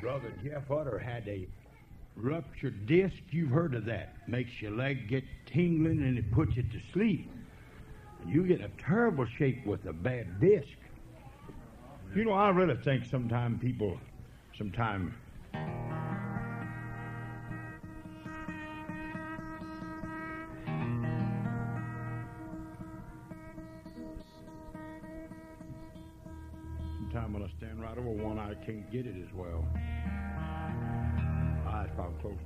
Brother Jeff Utter had a ruptured disc. You've heard of that. Makes your leg get tingling and it puts you to sleep. And you get a terrible shape with a bad disc. You know, I really think sometime when I stand right over one, I can't get it as well. That's probably close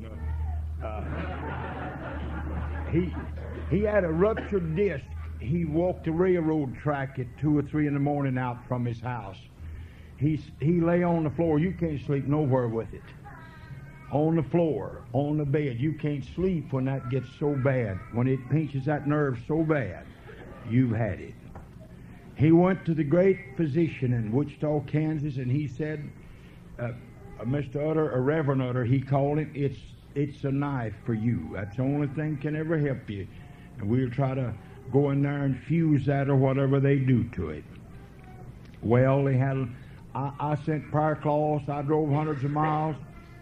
enough. He had a ruptured disc. He walked a railroad track at 2 or 3 in the morning out from his house. He lay on the floor. You can't sleep nowhere with it. On the floor, on the bed. You can't sleep when that gets so bad. When it pinches that nerve so bad, you've had it. He went to the great physician in Wichita, Kansas, and he said, Mr. Utter, or Reverend Utter, he called him, it's a knife for you. That's the only thing can ever help you. And we'll try to go in there and fuse that or whatever they do to it. Well, they had, I sent prayer cloths, I drove hundreds of miles,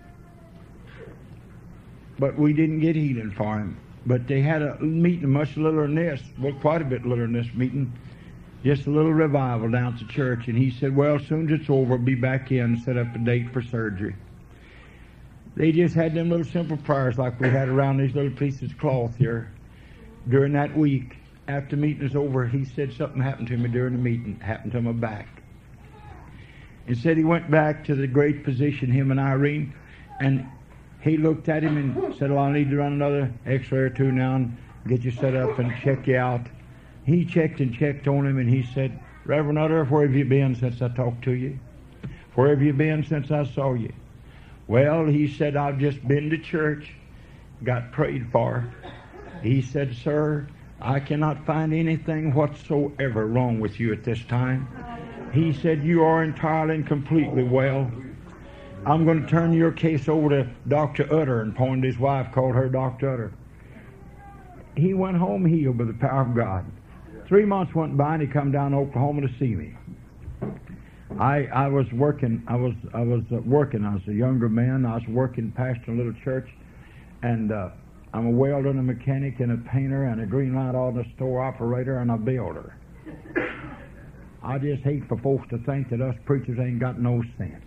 but we didn't get healing for him. But they had a meeting much littler than this, well, quite a bit littler than this meeting. Just a little revival down at the church. And he said, well, as soon as it's over, I'll be back in and set up a date for surgery. They just had them little simple prayers like we had around these little pieces of cloth here. During that week, after the meeting was over, he said something happened to me during the meeting. It happened to my back. He said he went back to the great physician, him and Irene, and he looked at him and said, well, I need to run another x-ray or two now and get you set up and check you out. He checked and checked on him, and he said, Reverend Utter, where have you been since I talked to you? Where have you been since I saw you? Well, he said, I've just been to church, got prayed for. He said, sir, I cannot find anything whatsoever wrong with you at this time. He said, you are entirely and completely well. I'm going to turn your case over to Dr. Utter, and pointed his wife, called her Dr. Utter. He went home healed by the power of God. 3 months went by, and he come down to Oklahoma to see me. I was working. I was working. I was a younger man. I was working pastoring a little church, and I'm a welder and a mechanic and a painter and a green light auto store operator and a builder. I just hate for folks to think that us preachers ain't got no sense.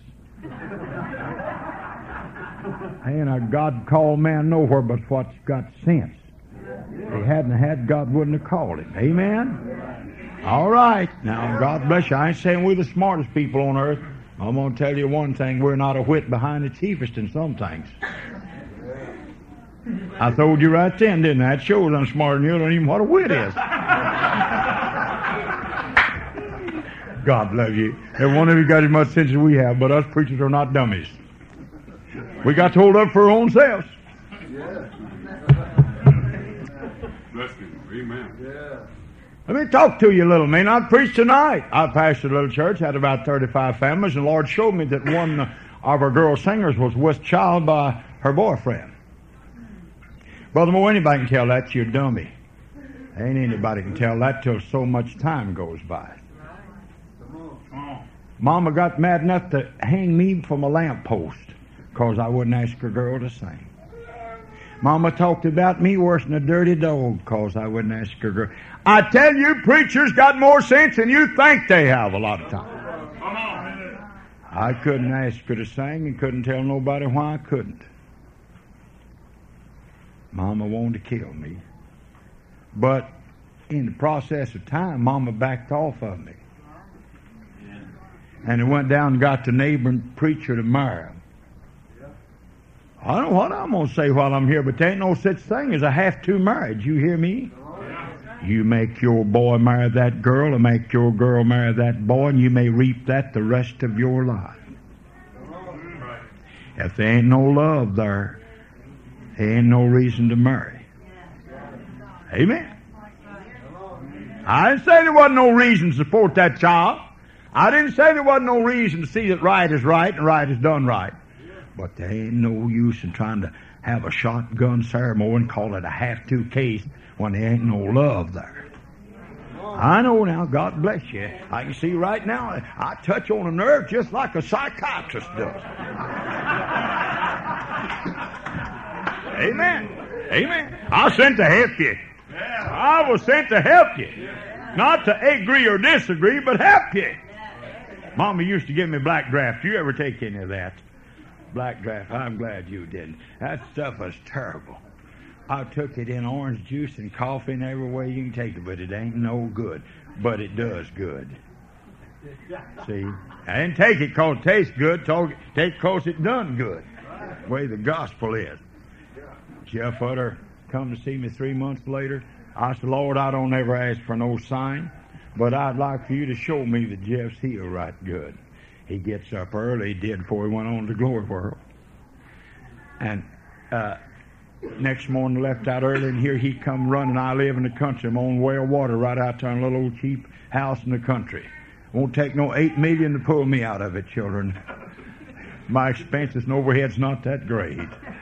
Ain't a God-called man nowhere but what's got sense. If he hadn't had, God wouldn't have called him. Amen? All right. Now, God bless you. I ain't saying we're the smartest people on earth. I'm going to tell you one thing. We're not a whit behind the chiefest in some things. I told you right then, didn't I? That shows I'm smarter than you. Don't even know what a wit is. God love you. Every one of you got as much sense as we have, but us preachers are not dummies. We got to hold up for our own selves. Bless you. Amen. Yeah. Let me talk to you a little, man. I preached tonight. I pastored a little church, had about 35 families, and the Lord showed me that one of our girl singers was with child by her boyfriend. Brother Moore, anybody can tell that you're a dummy. Ain't anybody can tell that till so much time goes by. Mama got mad enough to hang me from a lamppost because I wouldn't ask her girl to sing. Mama talked about me worse than a dirty dog because I wouldn't ask her girl. I tell you, preachers got more sense than you think they have a lot of times. I couldn't ask her to sing and couldn't tell nobody why I couldn't. Mama wanted to kill me. But in the process of time, Mama backed off of me. And it went down and got the neighboring preacher to marry him. I don't know what I'm going to say while I'm here, but there ain't no such thing as a have-to marriage. You hear me? You make your boy marry that girl, or make your girl marry that boy, and you may reap that the rest of your life. If there ain't no love there, there ain't no reason to marry. Amen. I didn't say there wasn't no reason to support that child. I didn't say there wasn't no reason to see that right is right and right is done right. But there ain't no use in trying to have a shotgun ceremony and call it a have-to case when there ain't no love there. I know now, God bless you. I can see right now, I touch on a nerve just like a psychiatrist does. Amen. Amen. I was sent to help you. I was sent to help you. Not to agree or disagree, but help you. Mama used to give me black draft. You ever take any of that? Black draft. I'm glad you didn't. That stuff was terrible. I took it in orange juice and coffee and every way you can take it, but it ain't no good. But it does good. See? I didn't take it because it tastes good. Take it because it done good. The way the gospel is. Jeff Utter come to see me 3 months later. I said, Lord, I don't ever ask for no sign, but I'd like for you to show me that Jeff's healed right good. He gets up early, he did before he went on to glory world. And next morning left out early, and here he come running. I live in the country. I'm on well water right out there in a little old cheap house in the country. Won't take no $8 million to pull me out of it, children. My expenses and overhead's not that great.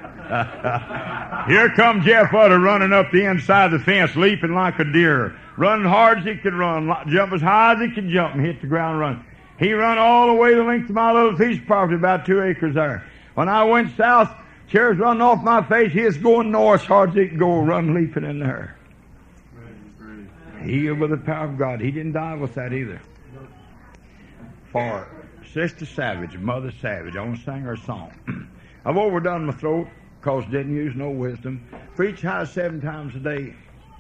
Here comes Jeff Utter running up the inside of the fence, leaping like a deer, running hard as he could run, jump as high as he could jump, and hit the ground and run. He run all the way the length of my little piece of property, about 2 acres there. When I went south, chairs running off my face, he was going north as hard as he could go, run leaping in there. Healed with the power of God. He didn't die with that either. For Sister Savage, Mother Savage, I want to sing her song. I've overdone my throat because didn't use no wisdom. Preach high 7 times a day.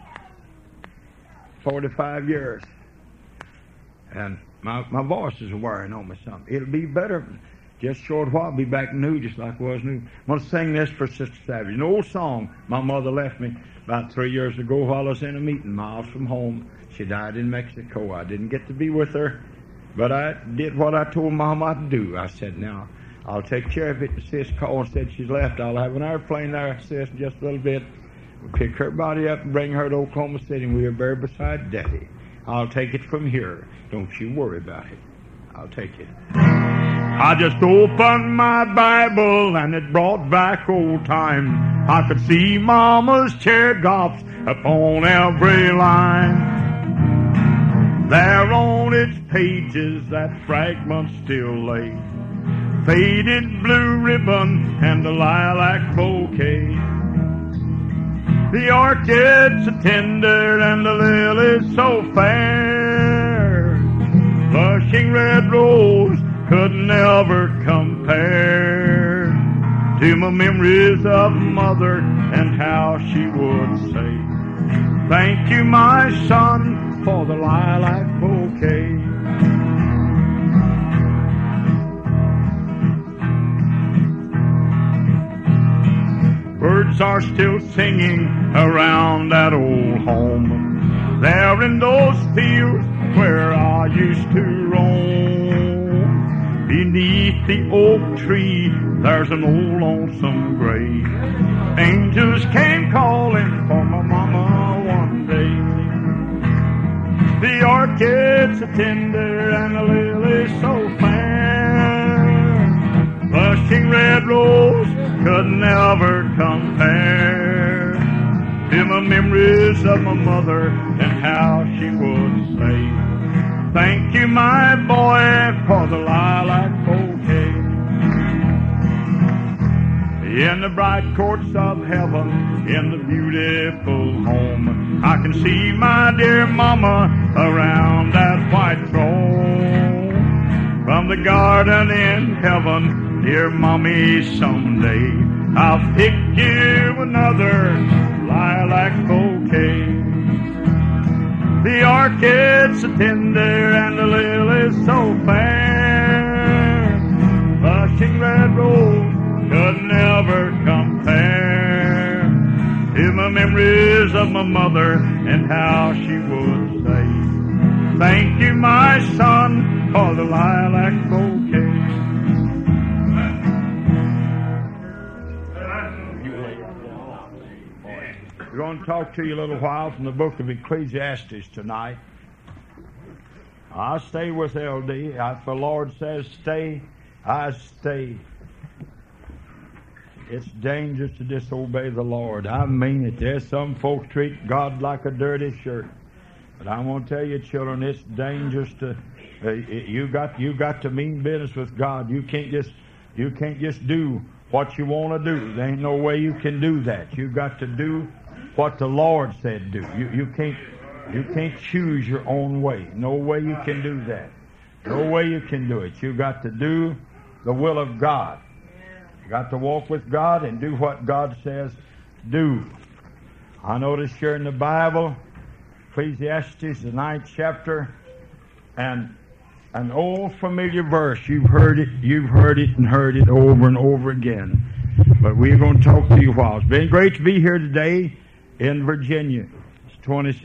45 years. And my voice is wearing on me something. It'll be better. Just a short while, I'll be back new, just like I was new. I'm going to sing this for Sister Savage. An old song my mother left me about 3 years ago while I was in a meeting miles from home. She died in Mexico. I didn't get to be with her, but I did what I told Mama I'd do. I said, now, I'll take care of it. Sis called and said she's left. I'll have an airplane there, sis, in just a little bit. We'll pick her body up and bring her to Oklahoma City, and we'll bury beside Daddy. I'll take it from here. Don't you worry about it. I'll take it. I just opened my Bible and it brought back old times. I could see Mama's teardrops upon every line. There on its pages that fragment still lay, faded blue ribbon and a lilac bouquet. The orchid's so tender and the lily's so fair, blushing red rose could never compare to my memories of Mother and how she would say, thank you, my son, for the lilac bouquet. Birds are still singing around that old home, there in those fields where I used to roam. Beneath the oak tree, there's an old lonesome grave. Angels came calling for my mama one day. The orchid's so tender and the lily's so fair, blushing red rose could never compare to my memories of my mother and how she would say, thank you, my boy, for the lilac bouquet. In the bright courts of heaven, in the beautiful home, I can see my dear mama around that white throne. From the garden in heaven, dear mommy, someday I'll pick you another lilac bouquet. The orchid's so tender and the lily's so fair, blushing red rose could never compare to my memories of my mother and how she would say, thank you, my son, for the lilac bouquet. We're going to talk to you a little while from the book of Ecclesiastes tonight. I stay with LD. If the Lord says stay, I stay. It's dangerous to disobey the Lord. I mean it. There's some folks treat God like a dirty shirt. But I want to tell you, children, it's dangerous to you got to mean business with God. You can't just do what you want to do. There ain't no way you can do that. You got to do what the Lord said do. You can't choose your own way. No way you can do that. No way you can do it. You got to do the will of God. You got to walk with God and do what God says do. I notice here in the Bible, Ecclesiastes, the 9th chapter, and an old familiar verse. You've heard it and heard it over and over again. But we're going to talk to you a while. It's been great to be here today in Virginia. It's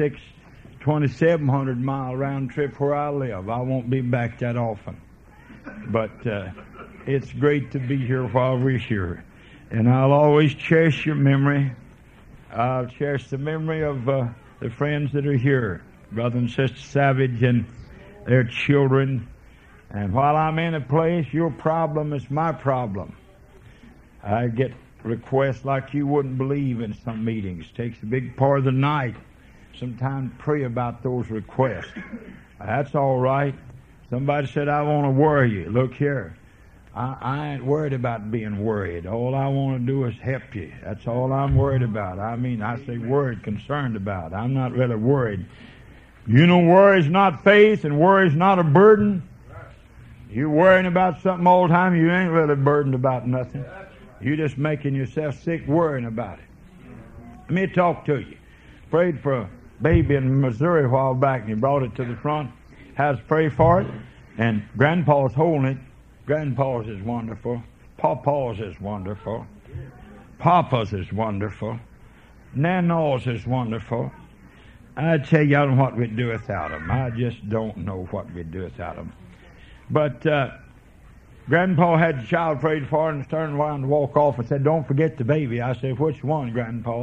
2,700 mile round trip where I live. I won't be back that often. But it's great to be here while we're here. And I'll always cherish your memory. I'll cherish the memory of the friends that are here, Brother and Sister Savage and their children. And while I'm in a place, your problem is my problem. I get requests like you wouldn't believe in some meetings. It takes a big part of the night. Sometimes pray about those requests. That's all right. Somebody said, I want to worry you. Look here. I ain't worried about being worried. All I want to do is help you. That's all I'm worried about. I say worried, concerned about. I'm not really worried. You know, worry is not faith and worry is not a burden. You're worrying about something all the time, you ain't really burdened about nothing. You're just making yourself sick worrying about it. Let me talk to you. Prayed for a baby in Missouri a while back, and he brought it to the front. Has to pray for it, and Grandpa's holding it. Grandpa's is wonderful. Papa's is wonderful. Papa's is wonderful. Nana's is wonderful. I tell you, I don't know what we'd do without them. I just don't know what we'd do without them. But Grandpa had the child prayed for and turned around to walk off and said, don't forget the baby. I said, which one, Grandpa?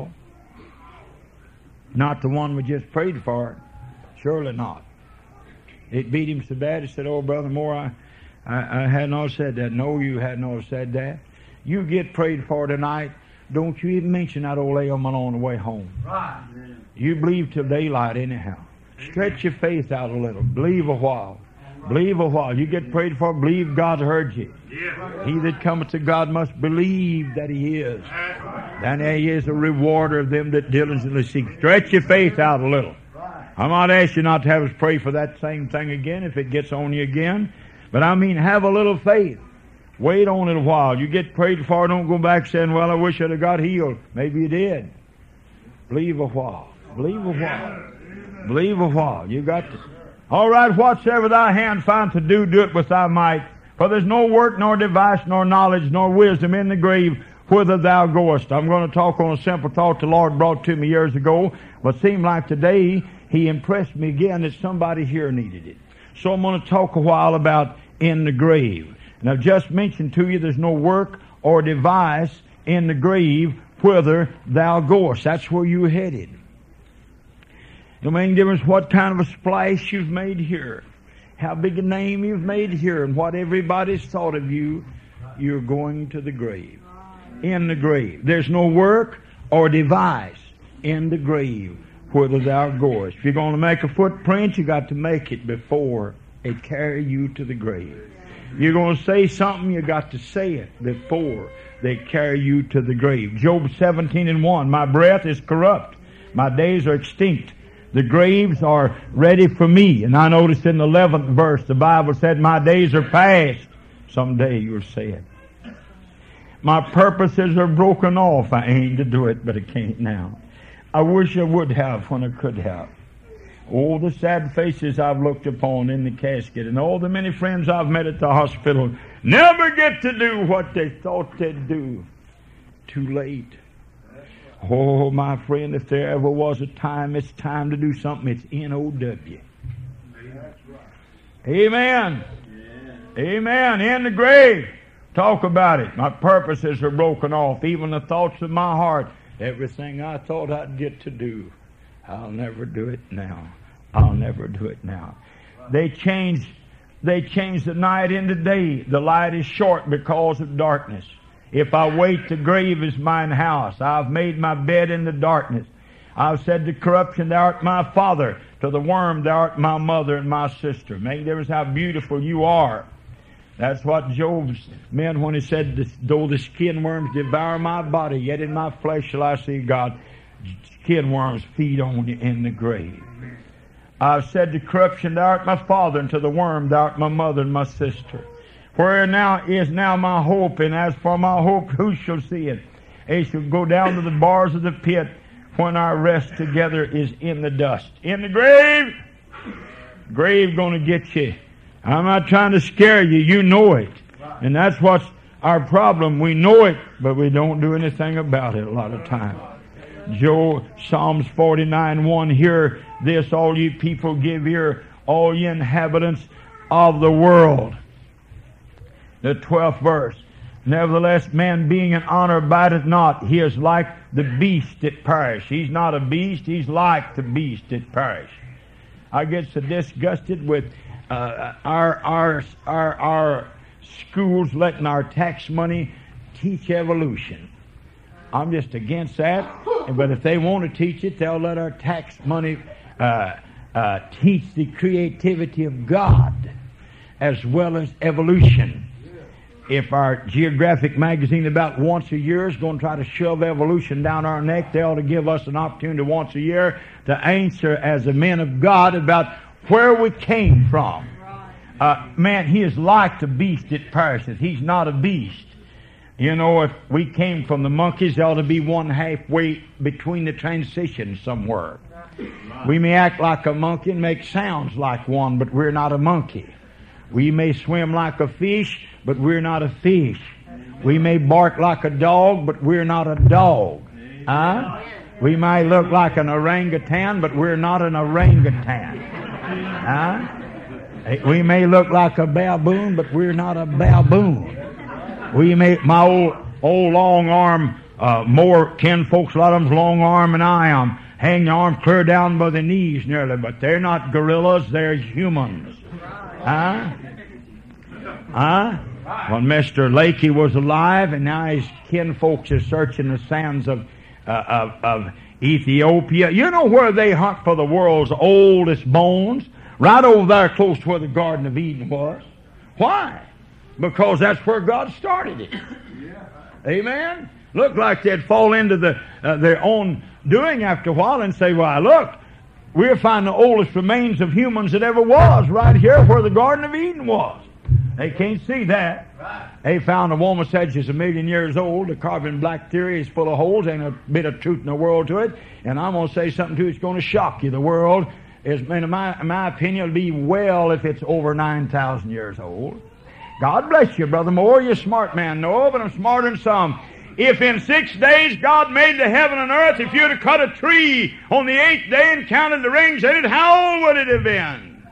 Not the one we just prayed for. Surely not. It beat him so bad, he said, oh, Brother Moore, I hadn't all said that. No, you hadn't all said that. You get prayed for tonight. Don't you even mention that old ailment on the way home. Right. You believe till daylight anyhow. Stretch your faith out a little. Believe a while. Believe a while. You get prayed for, believe God heard you. He that cometh to God must believe that He is. And He is a rewarder of them that diligently seek. Stretch your faith out a little. I might ask you not to have us pray for that same thing again if it gets on you again. But I mean, have a little faith. Wait on it a while. You get prayed for, don't go back saying, well, I wish I'd have got healed. Maybe you did. Believe a while. Believe a while. Believe a while. You got to. All right, whatsoever thy hand find to do, do it with thy might. For there's no work, nor device, nor knowledge, nor wisdom in the grave whither thou goest. I'm going to talk on a simple thought the Lord brought to me years ago, but seemed like today He impressed me again that somebody here needed it. So I'm going to talk a while about in the grave. And I've just mentioned to you there's no work or device in the grave whither thou goest. That's where you're headed. It makes no difference what kind of a splash you've made here, how big a name you've made here, and what everybody's thought of you. You're going to the grave. In the grave. There's no work or device in the grave whither thou goest. If you're going to make a footprint, you got to make it before it carry you to the grave. You're going to say something, you got to say it before they carry you to the grave. Job 17:1, my breath is corrupt, my days are extinct, the graves are ready for me. And I noticed in the 11th verse, the Bible said, my days are past. Someday you'll say it. My purposes are broken off. I aim to do it, but I can't now. I wish I would have when I could have. All the sad faces I've looked upon in the casket and all the many friends I've met at the hospital never get to do what they thought they'd do. Too late. Oh, my friend, if there ever was a time, it's time to do something. It's N-O-W. Amen. Amen. In the grave. Talk about it. My purposes are broken off. Even the thoughts of my heart. Everything I thought I'd get to do. I'll never do it now. I'll never do it now. They changed the night into day. The light is short because of darkness. If I wait, the grave is mine house. I've made my bed in the darkness. I've said to corruption, thou art my father. To the worm, thou art my mother and my sister. Make no difference how beautiful you are. That's what Job meant when he said, though the skin worms devour my body, yet in my flesh shall I see God. Skin worms feed on you in the grave. I've said to corruption, thou art my father, and to the worm, thou art my mother and my sister. Where now is now my hope, and as for my hope, who shall see it? It shall go down to the bars of the pit when our rest together is in the dust. In the grave, grave gonna get you. I'm not trying to scare you. You know it. And that's what's our problem. We know it, but we don't do anything about it a lot of times. Psalms 49:1, hear this, all ye people, give ear, all ye inhabitants of the world. The 12th verse. Nevertheless, man being in honor abideth not. He is like the beast that perish. He's not a beast. He's like the beast that perish. I get so disgusted with our schools letting our tax money teach evolution. I'm just against that. But if they want to teach it, they'll let our tax money teach the creativity of God as well as evolution. If our geographic magazine about once a year is going to try to shove evolution down our neck, they ought to give us an opportunity once a year to answer as the men of God about where we came from. Man, he is like the beast that perisheth. He's not a beast. You know, if we came from the monkeys, there ought to be one halfway between the transitions somewhere. We may act like a monkey and make sounds like one, but we're not a monkey. We may swim like a fish, but we're not a fish. We may bark like a dog, but we're not a dog. We may look like an orangutan, but we're not an orangutan. We may look like a baboon, but we're not a baboon. My old long arm, more kin folks, a lot of them's long arm than I am, hang the arm clear down by the knees nearly, but they're not gorillas, they're humans. When Mr. Lakey was alive, and now his kin folks are searching the sands of Ethiopia. You know where they hunt for the world's oldest bones? Right over there close to where the Garden of Eden was. Why? Because that's where God started it. Amen? Looked like they'd fall into their own doing after a while and say, well, look, we'll find the oldest remains of humans that ever was right here where the Garden of Eden was. They can't see that. They found a woman's head is 1,000,000 years old. The carbon black theory is full of holes. Ain't a bit of truth in the world to it. And I'm going to say something to you that's going to shock you. The world is, in my opinion, will be well if it's over 9,000 years old. God bless you, Brother Moore. You're a smart man. No, but I'm smarter than some. If in 6 days God made the heaven and earth, if you'd have cut a tree on the 8th day and counted the rings in it, how old would it have been?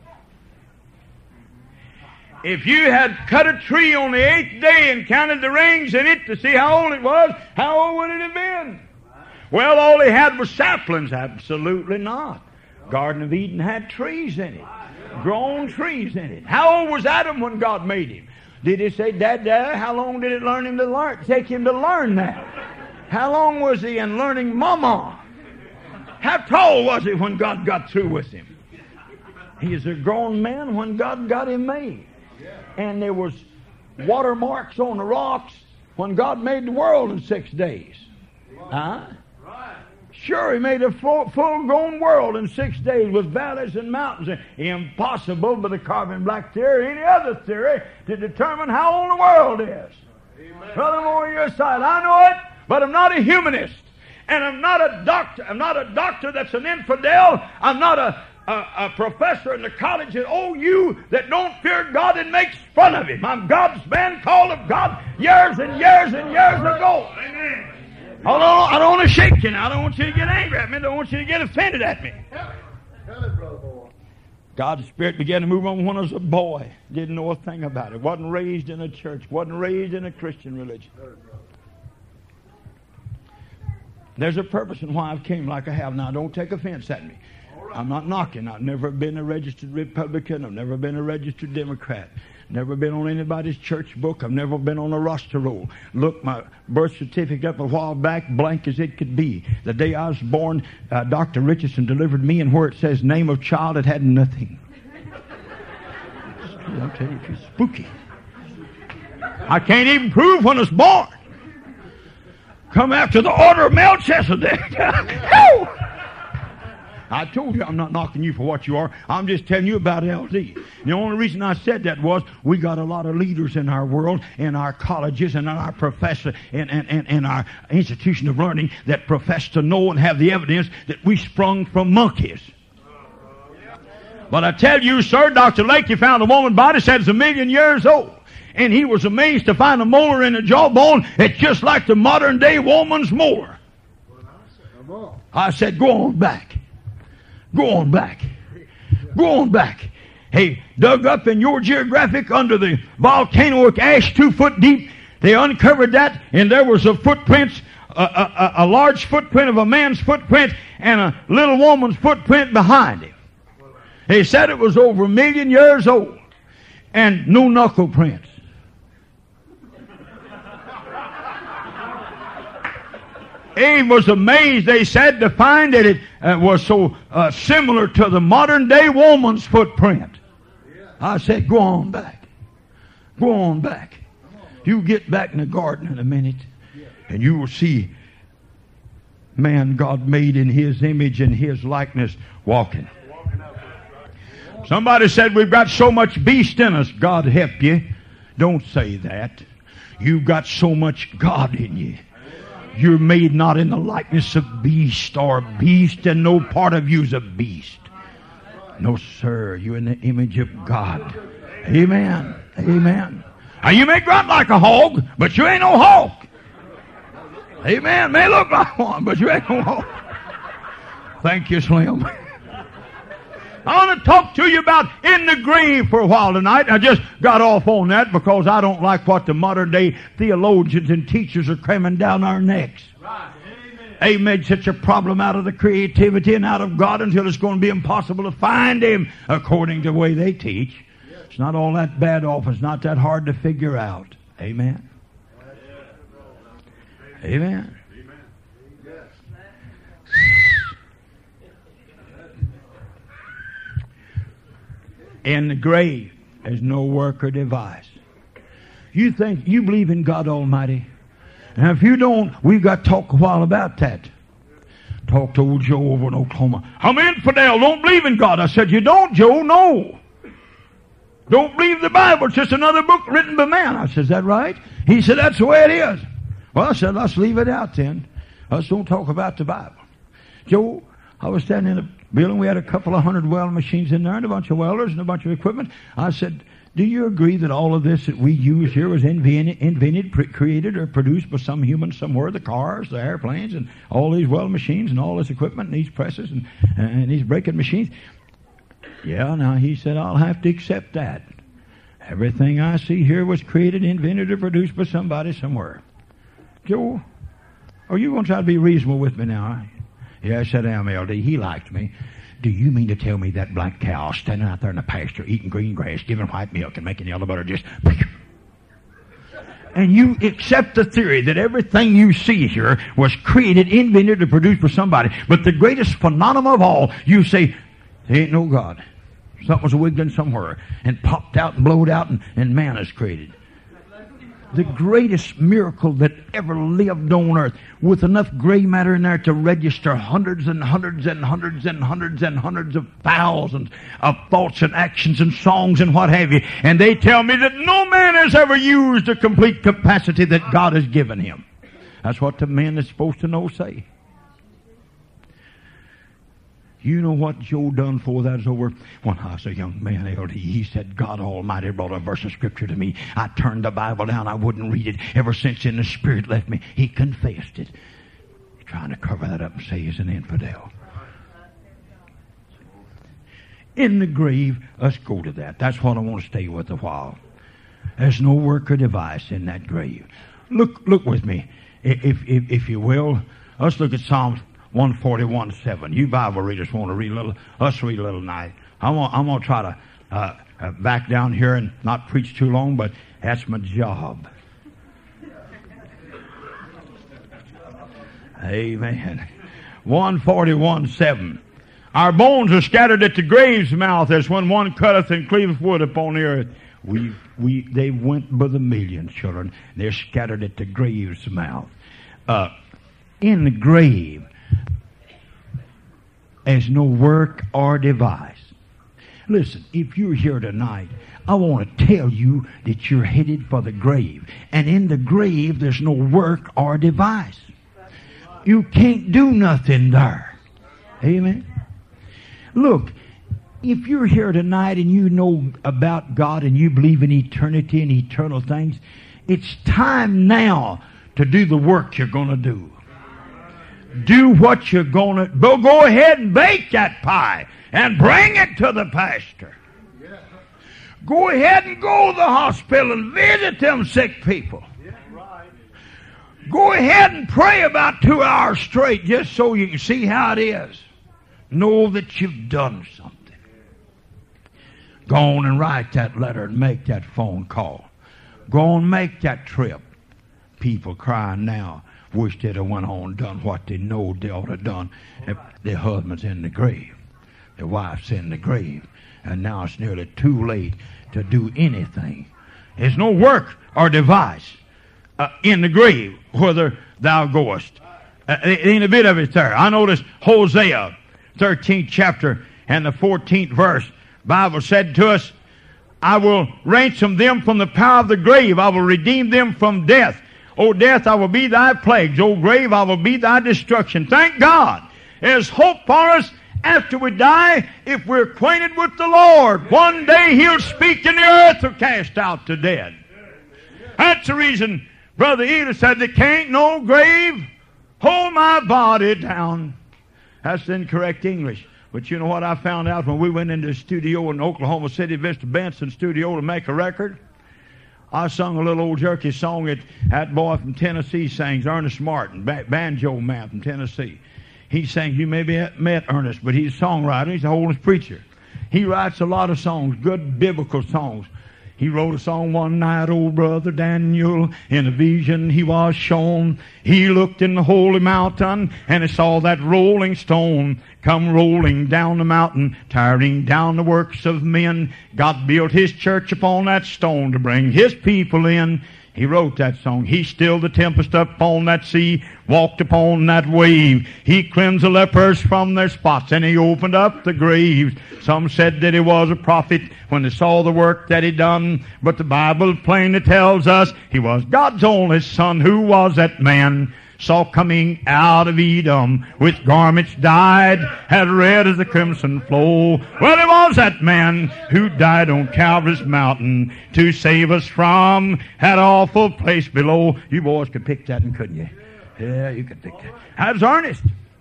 If you had cut a tree on the 8th day and counted the rings in it to see how old it was, how old would it have been? Well, all he had was saplings. Absolutely not. Garden of Eden had trees in it. Grown trees in it. How old was Adam when God made him? Did he say, Dad, how long did it take him to learn that? How long was he in learning Mama? How tall was he when God got through with him? He is a grown man when God got him made. And there was watermarks on the rocks when God made the world in 6 days. Sure, he made a full-grown world in 6 days with valleys and mountains. Impossible by the carbon black theory or any other theory to determine how old the world is. Amen. Brother Moore, your side. I know it, but I'm not a humanist. And I'm not a doctor. I'm not a doctor that's an infidel. I'm not a professor in the college at OU that don't fear God and makes fun of him. I'm God's man called of God years and years and years ago. Amen. I don't want to shake you now. I don't want you to get angry at me. I don't want you to get offended at me. God's Spirit began to move on when I was a boy. Didn't know a thing about it. Wasn't raised in a church. Wasn't raised in a Christian religion. There's a purpose in why I came like I have now. Don't take offense at me. I'm not knocking. I've never been a registered Republican. I've never been a registered Democrat. Never been on anybody's church book. I've never been on a roster roll. Look, my birth certificate up a while back, blank as it could be. The day I was born, Dr. Richardson delivered me, and where it says name of child, it had nothing. I'll tell you, it's spooky. I can't even prove when it's born. Come after the order of Melchizedek. I told you I'm not knocking you for what you are. I'm just telling you about LD. The only reason I said that was we got a lot of leaders in our world, in our colleges, and in our professor, in our institution of learning that profess to know and have the evidence that we sprung from monkeys. But I tell you, sir, Dr. Lake, you found a woman body, said it's 1,000,000 years old. And he was amazed to find a molar in the jawbone. It's just like the modern day woman's molar. I said, go on back. Go on back. Go on back. Hey, dug up in your geographic under the volcanoic ash 2 foot deep, they uncovered that, and there was a footprint, a large footprint of a man's footprint and a little woman's footprint behind him. They said it was over 1,000,000 years old and no knuckle prints. Abe was amazed, they said, to find that it was so similar to the modern day woman's footprint. I said, go on back. Go on back. You get back in the garden in a minute, and you will see man God made in His image and His likeness walking. Somebody said, we've got so much beast in us. God help you. Don't say that. You've got so much God in you. You're made not in the likeness of beast or beast, and no part of you's a beast. No, sir. You're in the image of God. Amen. Amen. Now, you may grunt like a hog, but you ain't no hog. Amen. May look like one, but you ain't no hog. Thank you, Slim. I want to talk to you about in the grave for a while tonight. I just got off on that because I don't like what the modern day theologians and teachers are cramming down our necks. Right. They made such a problem out of the creativity and out of God until it's going to be impossible to find Him according to the way they teach. It's not all that bad off. It's not that hard to figure out. Amen. Amen. In the grave is no work or device. You think you believe in God Almighty? And if you don't, we've got to talk a while about that. Talk to old Joe over in Oklahoma. I'm infidel, don't believe in God. I said, you don't, Joe? No. Don't believe the Bible. It's just another book written by man. I said, is that right? He said, that's the way it is. Well, I said, let's leave it out then. Let's don't talk about the Bible. Joe, I was standing in a building. We had a couple of 100 welding machines in there and a bunch of welders and a bunch of equipment. I said, do you agree that all of this that we use here was invented, created, or produced by some human somewhere? The cars, the airplanes, and all these welding machines and all this equipment and these presses and these braking machines. Yeah, now he said, I'll have to accept that. Everything I see here was created, invented, or produced by somebody somewhere. Joe, are you going to try to be reasonable with me now? Yes, I am, LD. He likes me. Do you mean to tell me that black cow standing out there in the pasture eating green grass, giving white milk and making yellow butter just... And you accept the theory that everything you see here was created, invented, or produced by somebody. But the greatest phenomenon of all, you say, there ain't no God. Something was wiggling somewhere and popped out and blowed out and man is created. The greatest miracle that ever lived on earth, with enough gray matter in there to register hundreds and hundreds and hundreds and hundreds and hundreds of thousands of thoughts and actions and songs and what have you. And they tell me that no man has ever used the complete capacity that God has given him. That's what the men that's supposed to know say. You know what Joe done for that is over? When I was a young man, LD, he said, God Almighty brought a verse of Scripture to me. I turned the Bible down. I wouldn't read it. Ever since then, the Spirit left me. He confessed it. He's trying to cover that up and say he's an infidel. In the grave, let's go to that. That's what I want to stay with a while. There's no work or device in that grave. Look with me, if you will. Let's look at Psalms 141:7. You Bible readers want to read a little. Let's read a little tonight. I'm going to try to back down here and not preach too long, but that's my job. Amen. 141:7. Our bones are scattered at the grave's mouth, as when one cutteth and cleaveth wood upon the earth. They went by the millions, children. They're scattered at the grave's mouth. In the grave, there's no work or device. Listen, if you're here tonight, I want to tell you that you're headed for the grave. And in the grave, there's no work or device. You can't do nothing there. Amen? Look, if you're here tonight and you know about God and you believe in eternity and eternal things, it's time now to do the work you're going to do. Do what you're going to... Go ahead and bake that pie and bring it to the pastor. Go ahead and go to the hospital and visit them sick people. Go ahead and pray about 2 hours straight just so you can see how it is. Know that you've done something. Go on and write that letter and make that phone call. Go on and make that trip. People crying now wish they'd have went on and done what they know they ought to have done. If their husband's in the grave, their wife's in the grave, and now it's nearly too late to do anything. There's no work or device in the grave whither thou goest. Ain't a bit of it there. I noticed Hosea 13th chapter and the 14th verse. Bible said to us, I will ransom them from the power of the grave. I will redeem them from death. O death, I will be thy plagues. O grave, I will be thy destruction. Thank God. There's hope for us after we die if we're acquainted with the Lord. One day He'll speak and the earth will cast out the dead. That's the reason Brother Ely said there can't no grave hold my body down. That's incorrect English. But you know what I found out when we went into the studio in Oklahoma City, Mr. Benson studio, to make a record? I sung a little old jerky song that boy from Tennessee sings, Ernest Martin, banjo man from Tennessee. He sings, you maybe met Ernest, but he's a songwriter. He's a holiness preacher. He writes a lot of songs, good biblical songs. He wrote a song one night, old brother Daniel, in a vision he was shown. He looked in the holy mountain and he saw that rolling stone come rolling down the mountain, tearing down the works of men. God built His church upon that stone to bring His people in. He wrote that song. He stilled the tempest upon that sea, walked upon that wave. He cleansed the lepers from their spots, and He opened up the graves. Some said that He was a prophet when they saw the work that He done. But the Bible plainly tells us He was God's only Son. Who was that man? Saw coming out of Edom with garments dyed as red as the crimson flow. Well, it was that man who died on Calvary's mountain to save us from that awful place below. You boys could pick that, couldn't you? Yeah, you could pick that. That's Ernest.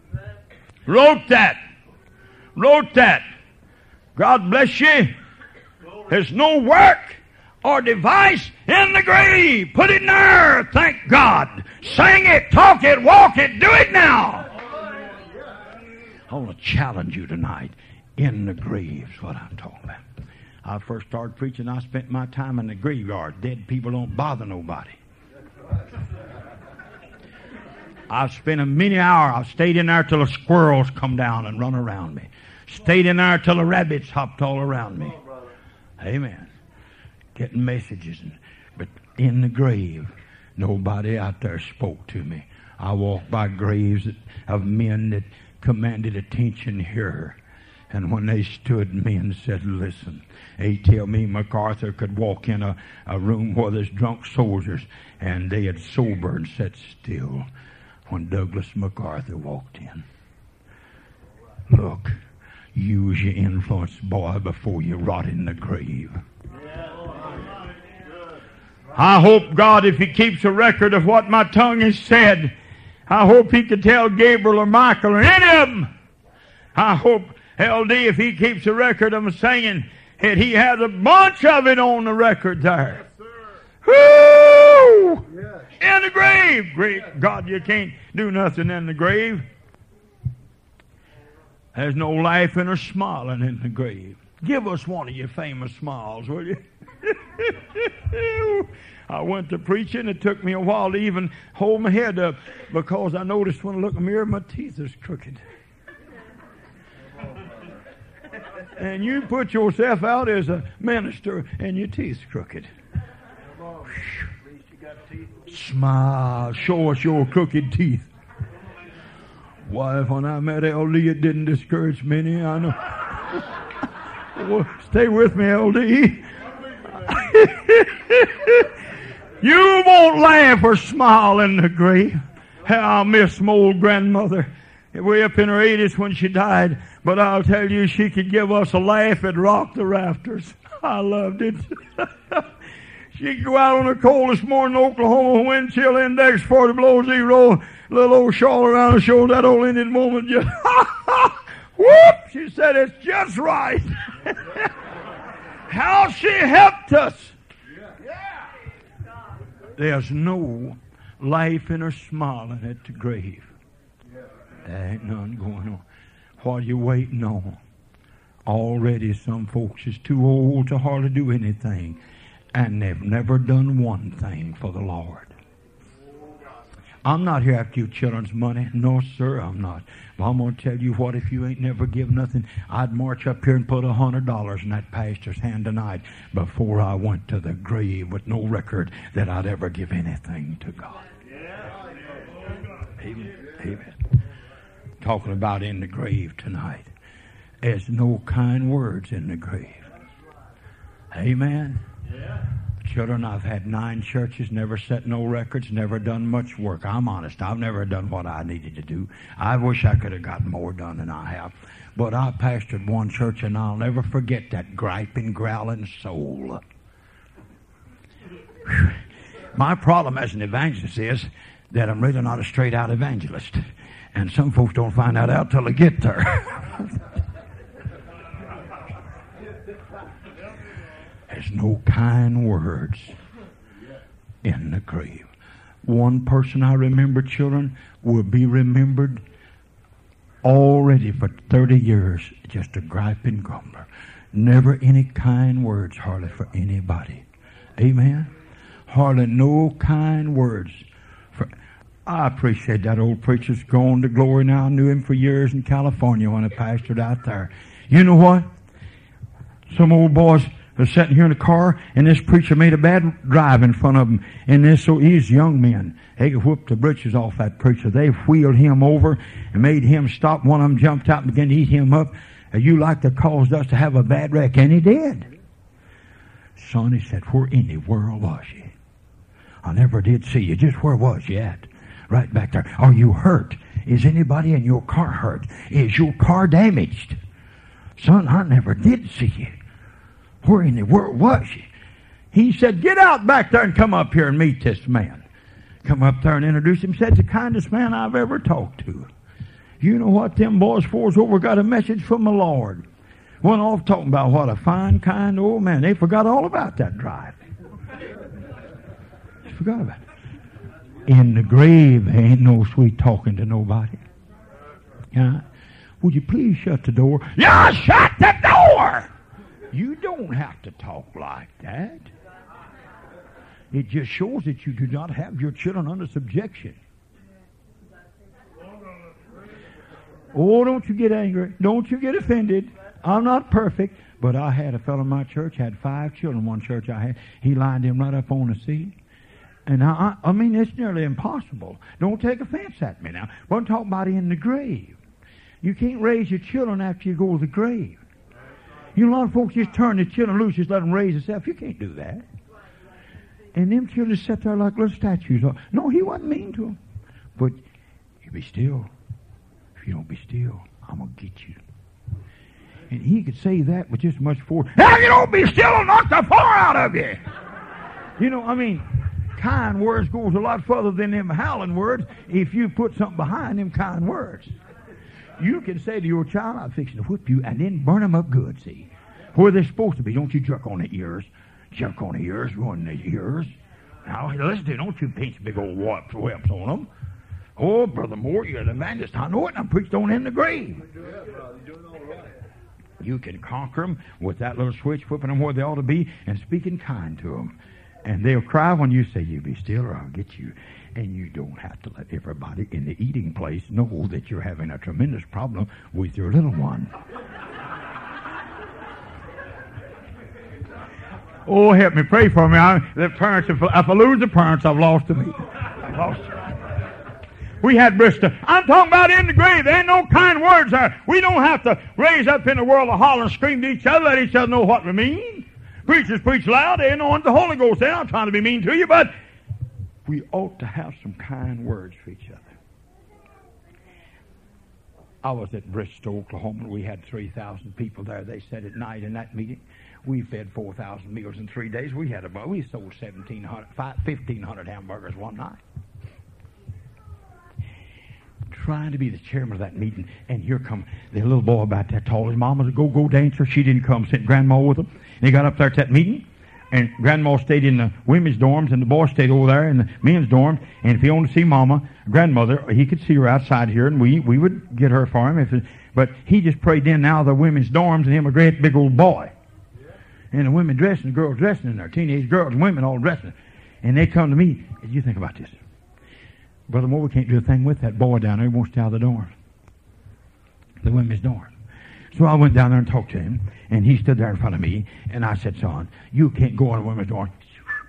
Wrote that. God bless you. There's no work or device in the grave. Put it in there. Thank God. Sing it, talk it, walk it, do it now. I want to challenge you tonight. In the grave is what I'm talking about. I first started preaching, I spent my time in the graveyard. Dead people don't bother nobody. I've spent a many hours. I've stayed in there till the squirrels come down and run around me. Stayed in there till the rabbits hopped all around me. Amen. Getting messages. But in the grave, nobody out there spoke to me. I walked by graves of men that commanded attention here. And when they stood, men said, listen. They tell me MacArthur could walk in a room where there's drunk soldiers, and they had sobered and sat still when Douglas MacArthur walked in. Look, use your influence, boy, before you rot in the grave. I hope God, if He keeps a record of what my tongue has said, I hope He could tell Gabriel or Michael or any of them. I hope LD, if he keeps a record of them singing, that he has a bunch of it on the record there. Woo! In the grave. Great God, you can't do nothing in the grave. There's no laughing or smiling in the grave. Give us one of your famous smiles, will you? I went to preaching. It took me a while to even hold my head up because I noticed when I look in the mirror, my teeth is crooked. And you put yourself out as a minister and your teeth's crooked. Smile. Show us your crooked teeth. Wife, when I met LD, it didn't discourage many. I know. Well, stay with me, LD. You won't laugh or smile in the grave. How I miss my old grandmother. Way up in her 80s when she died. But I'll tell you, she could give us a laugh that rocked the rafters. I loved it. She'd go out on the coldest morning in Oklahoma, wind chill index 40 below zero, little old shawl around her shoulder, that old Indian woman just, whoop! She said, it's just right. How she helped us. There's no life in her smiling at the grave. There ain't none going on. What are you waiting on? Already some folks is too old to hardly do anything, and they've never done one thing for the Lord. I'm not here after you children's money. No, sir, I'm not. But I'm going to tell you what, if you ain't never give nothing, I'd march up here and put $100 in that pastor's hand tonight before I went to the grave with no record that I'd ever give anything to God. Amen. Amen. Talking about in the grave tonight. There's no kind words in the grave. Amen. Children, I've had 9 churches, never set no records, never done much work. I'm honest. I've never done what I needed to do. I wish I could have gotten more done than I have. But I pastored one church, and I'll never forget that griping, growling soul. My problem as an evangelist is that I'm really not a straight-out evangelist. And some folks don't find that out till they get there. There's no kind words in the grave. One person I remember, children, will be remembered already for 30 years, just a griping grumbler. Never any kind words hardly for anybody. Amen? Hardly no kind words. I appreciate that old preacher's gone to glory now. I knew him for years in California when I pastored out there. You know what? Some old boys was sitting here in the car, and this preacher made a bad drive in front of them. And these young men, they could whoop the britches off that preacher. They wheeled him over and made him stop. One of them jumped out and began to eat him up. You like to cause us to have a bad wreck. And he did. Son, he said, where in the world was you? I never did see you. Just where was you at? Right back there. Are you hurt? Is anybody in your car hurt? Is your car damaged? Son, I never did see you. Where in the world was you? He said, get out back there and come up here and meet this man. Come up there and introduce him. Said, the kindest man I've ever talked to. You know what? Them boys fours over got a message from the Lord. Went off talking about what a fine, kind old man. They forgot all about that drive. They forgot about it. In the grave, there ain't no sweet talking to nobody. Yeah. Would you please shut the door? Yeah, shut the door! You don't have to talk like that. It just shows that you do not have your children under subjection. Oh, don't you get angry. Don't you get offended. I'm not perfect. But I had a fellow in my church, had 5 children. One church I had, he lined them right up on the seat. And I mean, it's nearly impossible. Don't take offense at me now. But I'm talking about in the grave. You can't raise your children after you go to the grave. You know, a lot of folks just turn their children loose, just let them raise themselves. You can't do that. And them children sit there like little statues. No, he wasn't mean to them. But you be still. If you don't be still, I'm going to get you. And he could say that with just as much force. Now you don't be still, I'll knock the far out of you. You know, I mean, kind words goes a lot further than them howling words if you put something behind them kind words. You can say to your child, I'm fixing to whip you, and then burn them up good, see. Where they're supposed to be. Don't you jerk on the ears. Jerk on the ears, ruin the ears. Now, listen to, don't you pinch big old whelps on them. Oh, Brother Moore, you're an evangelist. I know it, and I preached on in the grave. You can conquer them with that little switch, whipping them where they ought to be, and speaking kind to them. And they'll cry when you say, you be still or I'll get you. And you don't have to let everybody in the eating place know that you're having a tremendous problem with your little one. Oh, help me. Pray for me. The parents, if I lose the parents, I've lost the meeting. I've lost it. We had Bristol. I'm talking about in the grave. There ain't no kind words there. We don't have to raise up in the world a holler and scream to each other, let each other know what we mean. Preachers preach loud. They know what the Holy Ghost said. I'm trying to be mean to you, but we ought to have some kind words for each other. I was at Bristol, Oklahoma. We had 3,000 people there. They said at night in that meeting, we fed 4,000 meals in 3 days. We sold 1,500 hamburgers one night. Trying to be the chairman of that meeting, and here come the little boy about that tall. His mom was a go-go dancer. She didn't come. Sent Grandma with him. And he got up there at that meeting, and Grandma stayed in the women's dorms, and the boy stayed over there in the men's dorms. And if he wanted to see Mama, grandmother, he could see her outside here, and we would get her for him. But he just prayed in now the women's dorms, and him a great big old boy. And the women dressing, the girls dressing in there, teenage girls and women all dressing. And they come to me, you think about this. Brother Moore, we can't do a thing with that boy down there. He wants to out of the dorm. The women's dorm. So I went down there and talked to him, and he stood there in front of me, and I said, son, you can't go in the women's dorm.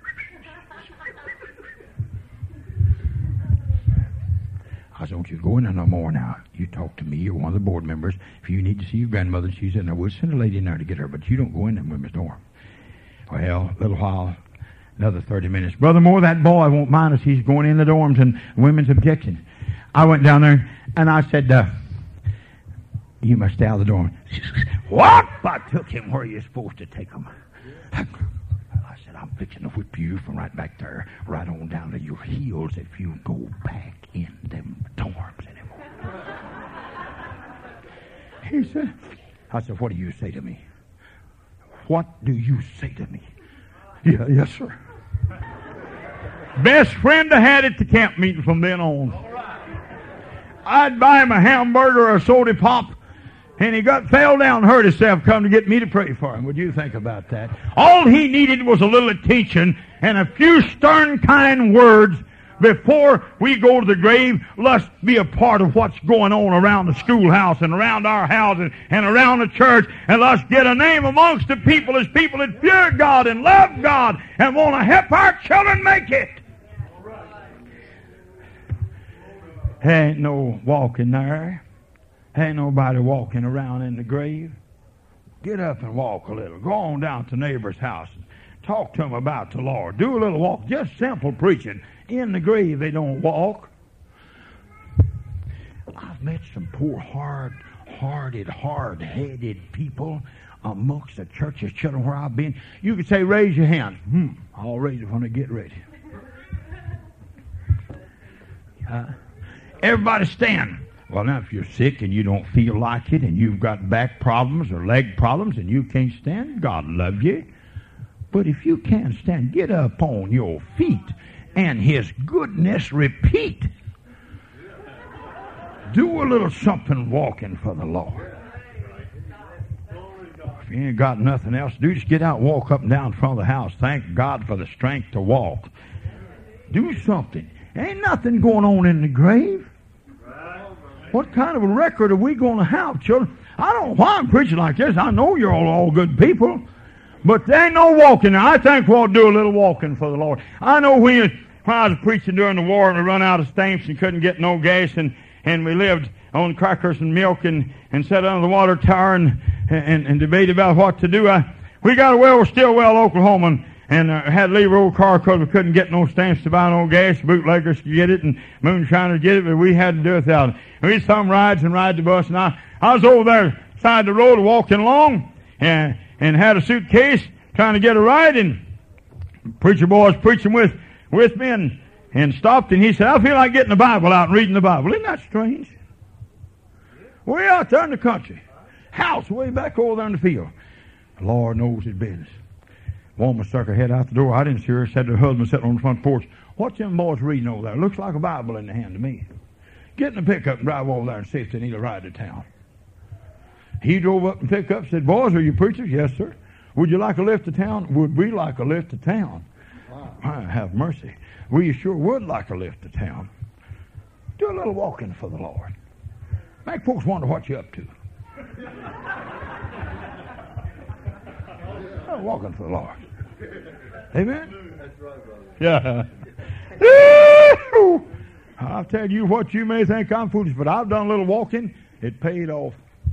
I said, don't you go in there no more now. You talk to me. You're one of the board members. If you need to see your grandmother, she's in there. We'll send a lady in there to get her, but you don't go in the women's dorm. Well, a little while, another 30 minutes. Brother Moore, that boy won't mind us. He's going in the dorms and women's objection. I went down there and I said, you must stay out of the dorm. She says, what? I took him where you're supposed to take him. I said, I'm fixing to whip you from right back there, right on down to your heels if you go back in them dorms anymore. He said, I said, what do you say to me? What do you say to me? Yeah, yes, sir. Best friend I had at the camp meeting from then on. I'd buy him a hamburger or a soda pop, and he fell down and hurt himself, come to get me to pray for him. Would you think about that? All he needed was a little attention and a few stern, kind words. Before we go to the grave, let's be a part of what's going on around the schoolhouse and around our house and around the church, and let's get a name amongst the people as people that fear God and love God and want to help our children make it. Ain't no walking there. Ain't nobody walking around in the grave. Get up and walk a little. Go on down to neighbor's house and talk to them about the Lord. Do a little walk. Just simple preaching. In the grave, they don't walk. I've met some poor, hard-hearted, hard-headed people amongst the church's children where I've been. You could say, raise your hand. I'll raise it when I get ready. Everybody stand. Well, now, if you're sick and you don't feel like it and you've got back problems or leg problems and you can't stand, God loves you. But if you can't stand, get up on your feet and His goodness repeat. Do a little something walking for the Lord. If you ain't got nothing else to do, just get out and walk up and down in front of the house. Thank God for the strength to walk. Do something. Ain't nothing going on in the grave. What kind of a record are we going to have, children? I don't know why I'm preaching like this. I know you're all good people. But there ain't no walking now. I think we'll do a little walking for the Lord. I know when I was preaching during the war and we run out of stamps and couldn't get no gas and we lived on crackers and milk and sat under the water tower and debated about what to do. We got a Stillwell, Oklahoma, and had to leave our old car because we couldn't get no stamps to buy no gas. Bootleggers could get it and moonshiners get it, but we had to do it without it. We had some rides and ride the bus, and I was over there side the road walking along and had a suitcase trying to get a ride, and preacher boy was preaching with me and stopped, and he said, I feel like getting the Bible out and reading the Bible. Isn't that strange? Way out there in the country. House way back over there in the field. The Lord knows His business. Woman stuck her head out the door. I didn't see her. Said to her husband sitting on the front porch, what's them boys reading over there? Looks like a Bible in the hand to me. Get in the pickup and drive over there and see if they need a ride to town. He drove up and picked up and said, boys, are you preachers? Yes, sir. Would you like a lift to town? Would we like a lift to town? Wow. Have mercy. We sure would like a lift to town. Do a little walking for the Lord. Make folks wonder what you're up to. Walking for the Lord. Amen? That's right, brother. Yeah. I'll tell you what, you may think I'm foolish, but I've done a little walking. It paid off.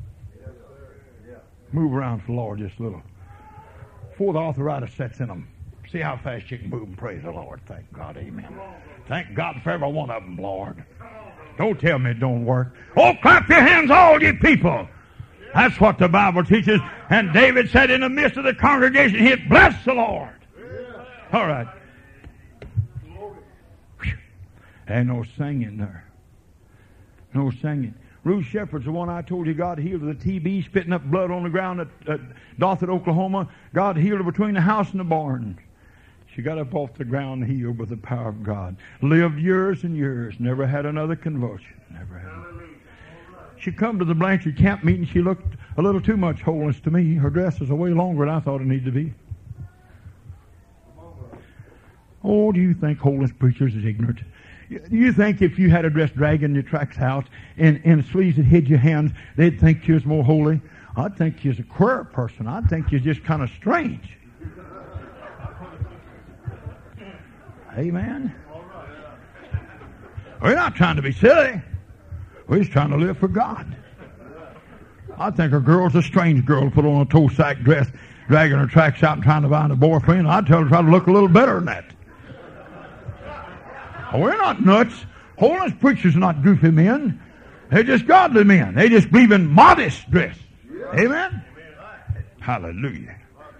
Move around for the Lord just a little. Before the arthritis sets in them. See how fast you can move and praise the Lord. Thank God, amen. Thank God for every one of them, Lord. Don't tell me it don't work. Oh, clap your hands, all you people. That's what the Bible teaches. And David said in the midst of the congregation, he'd bless the Lord. All right. And no singing there. No singing. Ruth Shepherd's the one I told you God healed of the TB, spitting up blood on the ground at Dothan, Oklahoma. God healed her between the house and the barn. She got up off the ground healed with the power of God. Lived years and years. Never had another convulsion. Never had. She come to the Blanchard camp meeting. She looked a little too much holiness to me. Her dress is way longer than I thought it needed to be. Oh, do you think holiness preachers is ignorant? You think if you had a dress dragging your tracks out and sleeves that hid your hands, they'd think you was more holy? I'd think you was a queer person. I'd think you was just kind of strange. Amen? We're not trying to be silly. We're just trying to live for God. I think a girl's a strange girl to put on a toe sack dress, dragging her tracks out and trying to find a boyfriend. I'd tell her to try to look a little better than that. We're not nuts. Holiness preachers are not goofy men. They're just godly men. They just believe in modest dress. Amen? Hallelujah.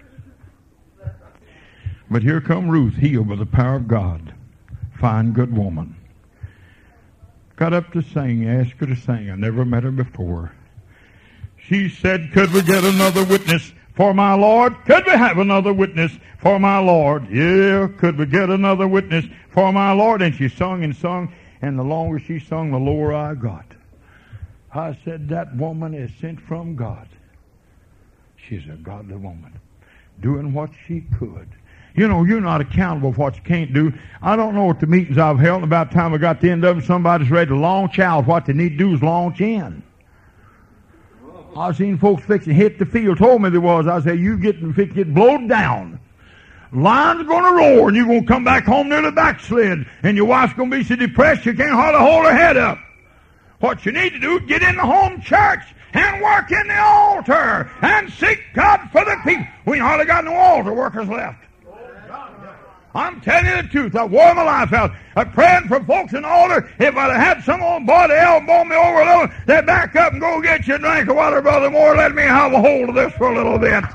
But here come Ruth, healed by the power of God. Fine, good woman. Got up to sing, asked her to sing. I never met her before. She said, could we get another witness for my Lord? Could we have another witness for my Lord? Yeah, could we get another witness for my Lord? And she sung and sung, and the longer she sung, the lower I got. I said, that woman is sent from God. She's a godly woman, doing what she could. You know, you're not accountable for what you can't do. I don't know what the meetings I've held, and about the time I got to the end of them, somebody's ready to launch out. What they need to do is launch in. I've seen folks fixing to hit the field. Told me there was. I said, you get blowed down. Lions are going to roar, and you're going to come back home nearly backslid. And your wife's going to be so depressed you can't hardly hold her head up. What you need to do is get in the home church and work in the altar and seek God for the people. We ain't hardly got no altar workers left. I'm telling you the truth. I wore my life out. I'm praying for folks in the altar. If I'd have had some old boy to elbow me over a little, they'd back up and go get you a drink of water, Brother Moore. Let me have a hold of this for a little bit.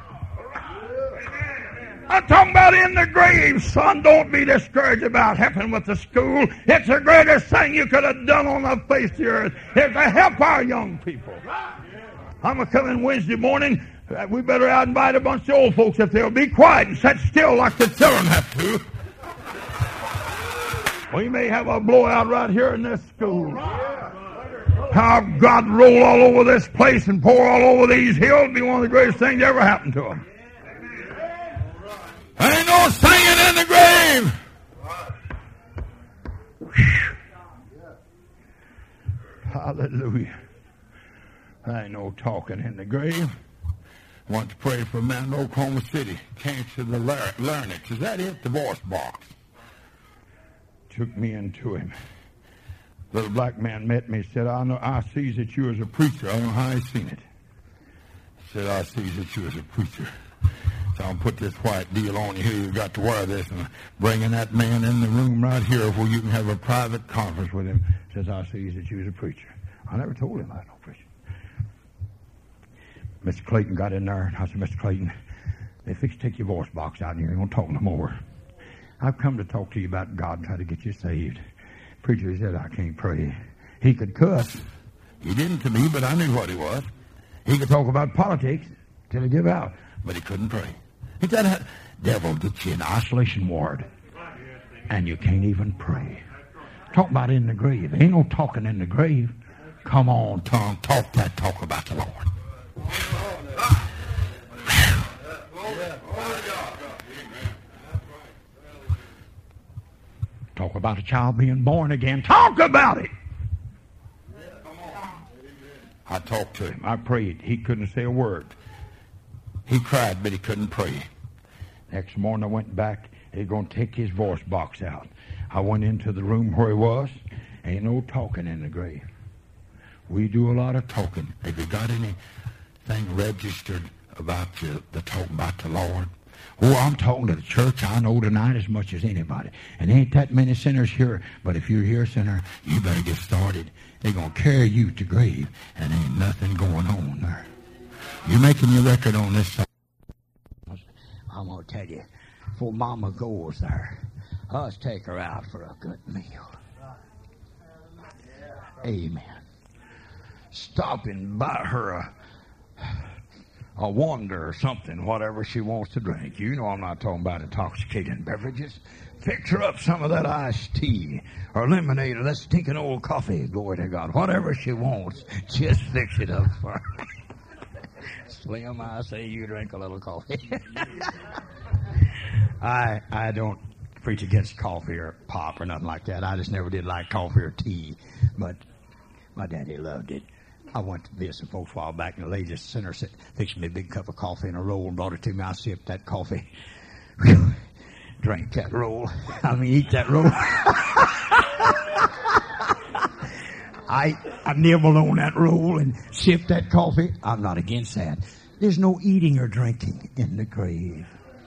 I'm talking about in the grave, son. Don't be discouraged about helping with the school. It's the greatest thing you could have done on the face of the earth, is to help our young people. I'm going to come in Wednesday morning. We better invite a bunch of old folks if they'll be quiet and sit still like the children have to. We may have a blowout right here in this school. How God roll all over this place and pour all over these hills will be one of the greatest things that ever happened to them. Ain't no singing in the grave. Hallelujah. Ain't no talking in the grave. Want to pray for a man in Oklahoma City. Cancer of the larynx. Is that it? The voice box. Took me into him. Little black man met me. Said, I sees that you as a preacher. I don't know how he seen it. Said, I sees that you as a preacher. So I'll put this white deal on you here. You've got to wear this. And bringing that man in the room right here where you can have a private conference with him. Says, I sees that you as a preacher. I never told him I was no preacher. Mr. Clayton got in there, and I said, Mr. Clayton, they fixed to take your voice box out, and you don't talk no more. I've come to talk to you about God and try to get you saved. Preacher said, I can't pray. He could cuss. He didn't to me, but I knew what he was. He could talk about politics till he give out, but he couldn't pray. He said, devil gets you in isolation ward, and you can't even pray. Talk about in the grave. Ain't no talking in the grave. Come on, tongue, talk that talk about the Lord. Talk about a child being born again. Talk about it. I talked to him. I prayed. He couldn't say a word. He cried, but he couldn't pray. Next morning I went back. They're going to take his voice box out. I went into the room where he was. Ain't no talking in the grave. We do a lot of talking. Have you got anything registered about the talk about the Lord? Oh, I'm talking to the church I know tonight as much as anybody. And ain't that many sinners here. But if you're here, sinner, you better get started. They're going to carry you to grave, and ain't nothing going on there. You're making your record on this song. I'm going to tell you, before Mama goes there, let's take her out for a good meal. Amen. Stop and buy her a Wonder or something, whatever she wants to drink. You know I'm not talking about intoxicating beverages. Fix her up some of that iced tea or lemonade or that stinking old coffee, glory to God. Whatever she wants, just fix it up for her. Slim, I say you drink a little coffee. I don't preach against coffee or pop or nothing like that. I just never did like coffee or tea. But my daddy loved it. I went to visit folks a while back, and the lady just sent her, fixed me a big cup of coffee and a roll and brought it to me. I sipped that coffee. Drank that roll. I mean, eat that roll. I nibbled on that roll and sipped that coffee. I'm not against that. There's no eating or drinking in the grave.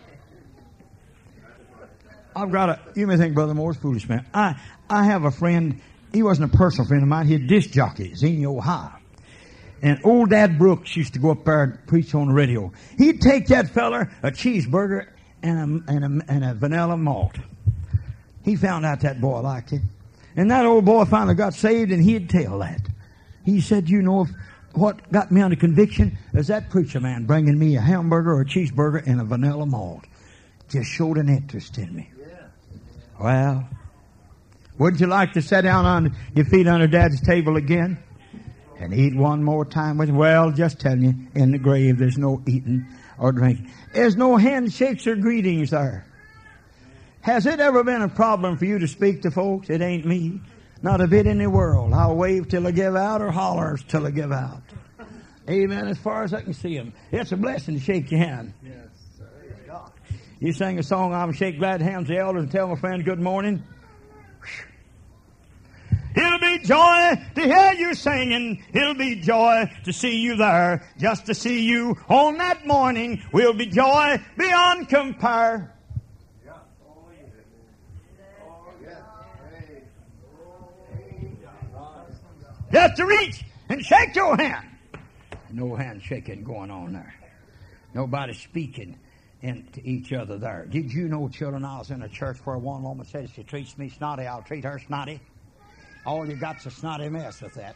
You may think Brother Moore's foolish, man. I have a friend. He wasn't a personal friend of mine. He had disc jockey, Xenia, Ohio. And old Dad Brooks used to go up there and preach on the radio. He'd take that feller a cheeseburger and a vanilla malt. He found out that boy liked it. And that old boy finally got saved, and he'd tell that. He said, you know, what got me under conviction is that preacher man bringing me a hamburger or a cheeseburger and a vanilla malt. Just showed an interest in me. Yeah. Well, wouldn't you like to sit down on your feet under Dad's table again and eat one more time with him? Well, just tell you, in the grave there's no eating or drinking. There's no handshakes or greetings there. Has it ever been a problem for you to speak to folks? It ain't me. Not a bit in the world. I'll wave till I give out or holler till I give out. Amen. As far as I can see them. It's a blessing to shake your hand. Yes, sir. You sing a song, I'm shake glad hands the elders and tell my friend good morning. It'll be joy to hear you singing. It'll be joy to see you there. Just to see you on that morning will be joy beyond compare. Just to reach and shake your hand. No handshaking going on there. Nobody speaking to each other there. Did you know, children, I was in a church where one woman said, if she treats me snotty, I'll treat her snotty. All you got's a snotty mess with that.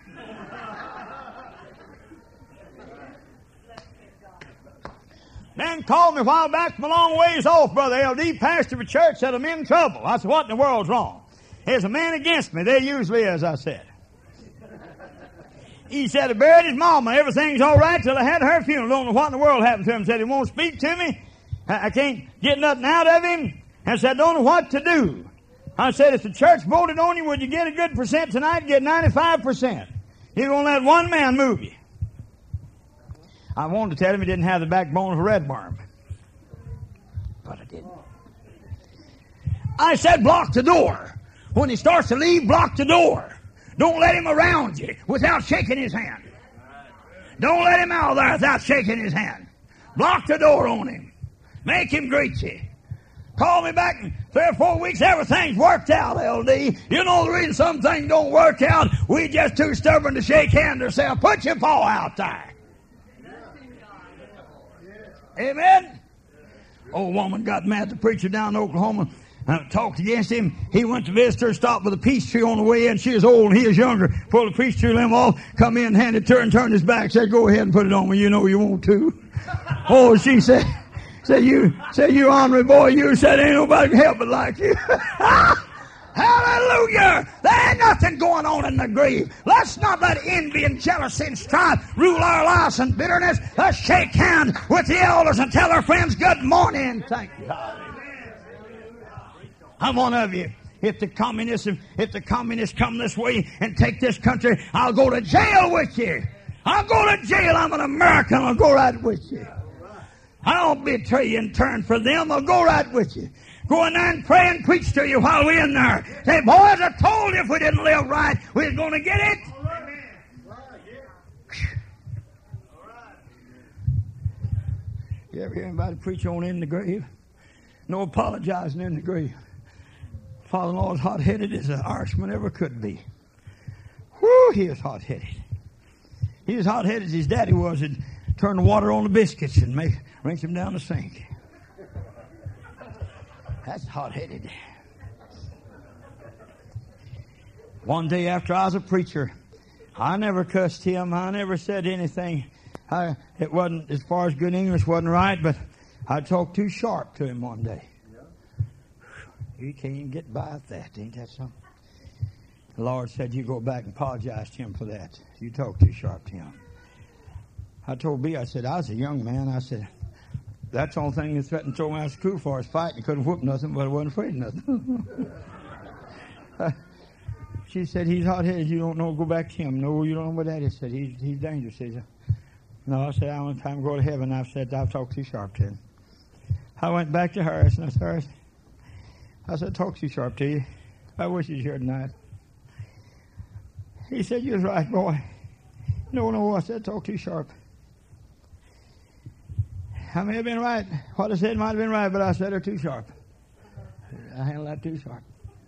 Then called me a while back from a long ways off, Brother LD, pastor of a church, said I'm in trouble. I said, what in the world's wrong? There's a man against me. There usually is, I said. He said, I buried his mama. Everything's all right till I had her funeral. Don't know what in the world happened to him. Said he won't speak to me. I can't get nothing out of him. And said, don't know what to do. I said, if the church voted on you, would you get a good percent tonight? Get 95%. You're going to let one man move you. I wanted to tell him he didn't have the backbone of a red worm. But I didn't. I said, block the door. When he starts to leave, block the door. Don't let him around you without shaking his hand. Don't let him out there without shaking his hand. Block the door on him. Make him greet you. Call me back in 3 or 4 weeks. Everything's worked out, LD. You know the reason some things don't work out? We just too stubborn to shake hands ourselves. Put your paw out there. Amen? Old woman got mad at the preacher down in Oklahoma. Talked against him. He went to visit her, stopped with a peach tree on the way in. She was old and he was younger. Pulled the peach tree limb off, come in, handed it to her and turned his back. Said, go ahead and put it on me. You know you want to. Oh, she said, you ornery boy, you said ain't nobody can help it like you. Hallelujah! There ain't nothing going on in the grave. Let's not let envy and jealousy and strife rule our lives and bitterness. Let's shake hands with the elders and tell our friends good morning. Thank God. I'm one of you. If the communists come this way and take this country, I'll go to jail with you. I'll go to jail. I'm an American. I'll go right with you. I'll betray you and turn for them. I'll go right with you. Go in there and pray and preach to you while we're in there. Say, boys, I told you if we didn't live right, we was going to get it. You ever hear anybody preach on in the grave? No apologizing in the grave. Father-in-law is hot-headed as an Irishman ever could be. Whoo, he is hot-headed. He was hot-headed as his daddy was and turned the water on the biscuits and rinse them down the sink. That's hot-headed. One day after I was a preacher, I never cussed him. I never said anything. It wasn't, as far as good English wasn't right, but I talked too sharp to him one day. You can't even get by with that. Ain't that something? The Lord said, you go back and apologize to him for that. You talk too sharp to him. I told B, I said, I was a young man. I said, that's the only thing that threatened to throw me out of school for is fighting. He couldn't whoop nothing, but I wasn't afraid of nothing. She said, he's hot-headed. You don't know, go back to him. No, you don't know what that is. Said, he's dangerous. He said, no, I said, I want time to go to heaven. I said, I've talked too sharp to him. I went back to Harris, and I said, Harris, I said, talk too sharp to you. I wish he was here tonight. He said, you're right, boy. No, I said, talk too sharp. I may have been right. What I said might have been right, but I said it too sharp. I handled that too sharp.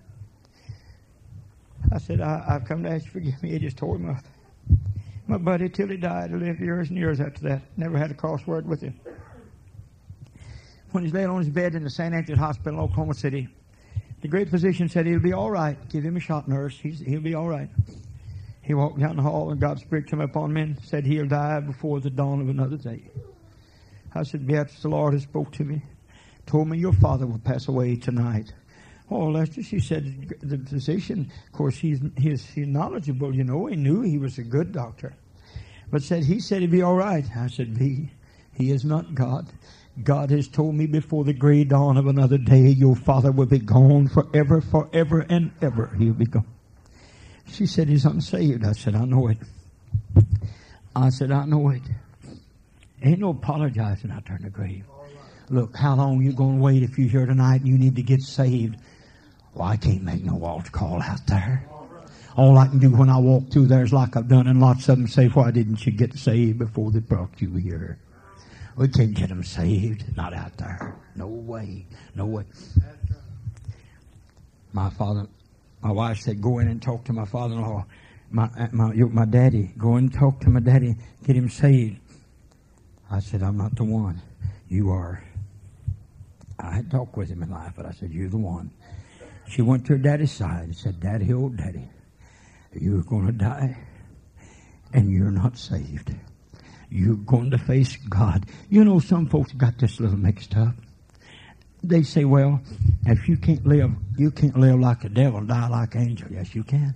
I said, I've come to ask you to forgive me. He just tore him up. My buddy, till he died, he lived years and years after that. Never had a cross word with him. When he's laying on his bed in the St. Anthony's Hospital in Oklahoma City, the great physician said he'll be all right. Give him a shot, nurse. He'll be all right. He walked down the hall, and God's Spirit came upon me and said he'll die before the dawn of another day. I said, perhaps the Lord has spoke to me, told me your father will pass away tonight. Oh, Lester, she said, the physician, of course, he's knowledgeable, you know. He knew he was a good doctor. But he said he'd be all right. I said, he is not God. God has told me before the gray dawn of another day, your father will be gone forever, forever, and ever. He'll be gone. She said, he's unsaved. I said, I know it. I said, I know it. Ain't no apologizing out there in the grave. Look, how long you going to wait if you're here tonight and you need to get saved? Well, I can't make no altar call out there. All I can do when I walk through there is like I've done, and lots of them say, why didn't you get saved before they brought you here? We can't get them saved. Not out there. No way. No way. My wife said, go in and talk to my father-in-law. My daddy. Go in and talk to my daddy. Get him saved. I said, I'm not the one. You are. I had talked with him in life, but I said, you're the one. She went to her daddy's side and said, Daddy, old daddy, you're going to die and you're not saved. You're going to face God. You know, some folks got this little mixed up. They say, well, if you can't live like the devil, die like an angel. Yes, you can.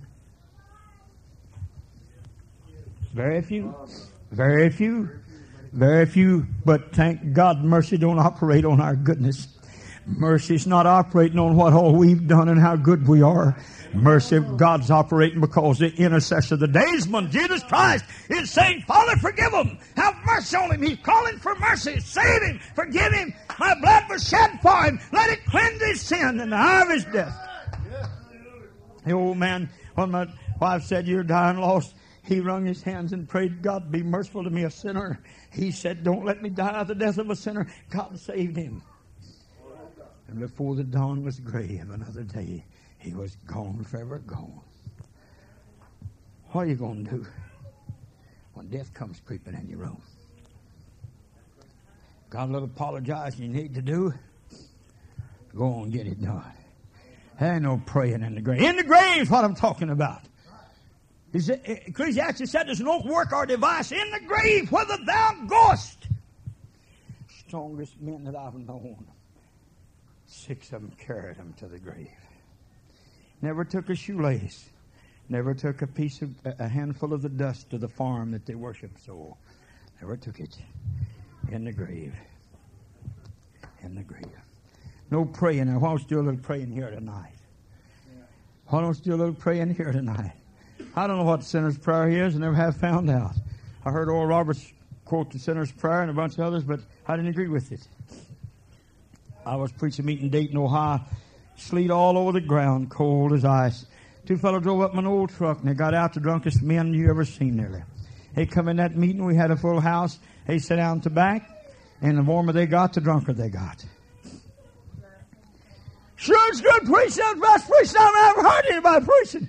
Very few. Very few. Very few. But thank God mercy don't operate on our goodness. Mercy's not operating on what all we've done and how good we are. Mercy of God's operating because the intercessor, the daysman, Jesus Christ, is saying, Father, forgive him. Have mercy on him. He's calling for mercy. Save him. Forgive him. My blood was shed for him. Let it cleanse his sin in the hour of his death. The old man, when my wife said, you're dying lost, he wrung his hands and prayed, God, be merciful to me, a sinner. He said, don't let me die the death of a sinner. God saved him. And before the dawn was gray of another day, he was gone, forever gone. What are you going to do when death comes creeping in your room? Got a little apologizing you need to do? Go on, get it done. There ain't no praying in the grave. In the grave is what I'm talking about. Ecclesiastes said there's no work or device in the grave whither thou goest. Strongest men that I've known, 6 of them carried him to the grave. Never took a shoelace. Never took a handful of the dust of the farm that they worshiped so. Never took it. In the grave. In the grave. No praying. Now, why don't you do a little praying here tonight? Why don't you do a little praying here tonight? I don't know what the sinner's prayer is. I never have found out. I heard Oral Roberts quote the sinner's prayer and a bunch of others, but I didn't agree with it. I was preaching meeting in Dayton, Ohio. Sleet all over the ground, cold as ice. Two fellows drove up in an old truck, and they got out the drunkest men you ever seen nearly. They come in that meeting. We had a full house. They sat down at the back, and the warmer they got, the drunker they got. Sure, it's good preaching. That's the best preaching I've ever heard anybody preaching.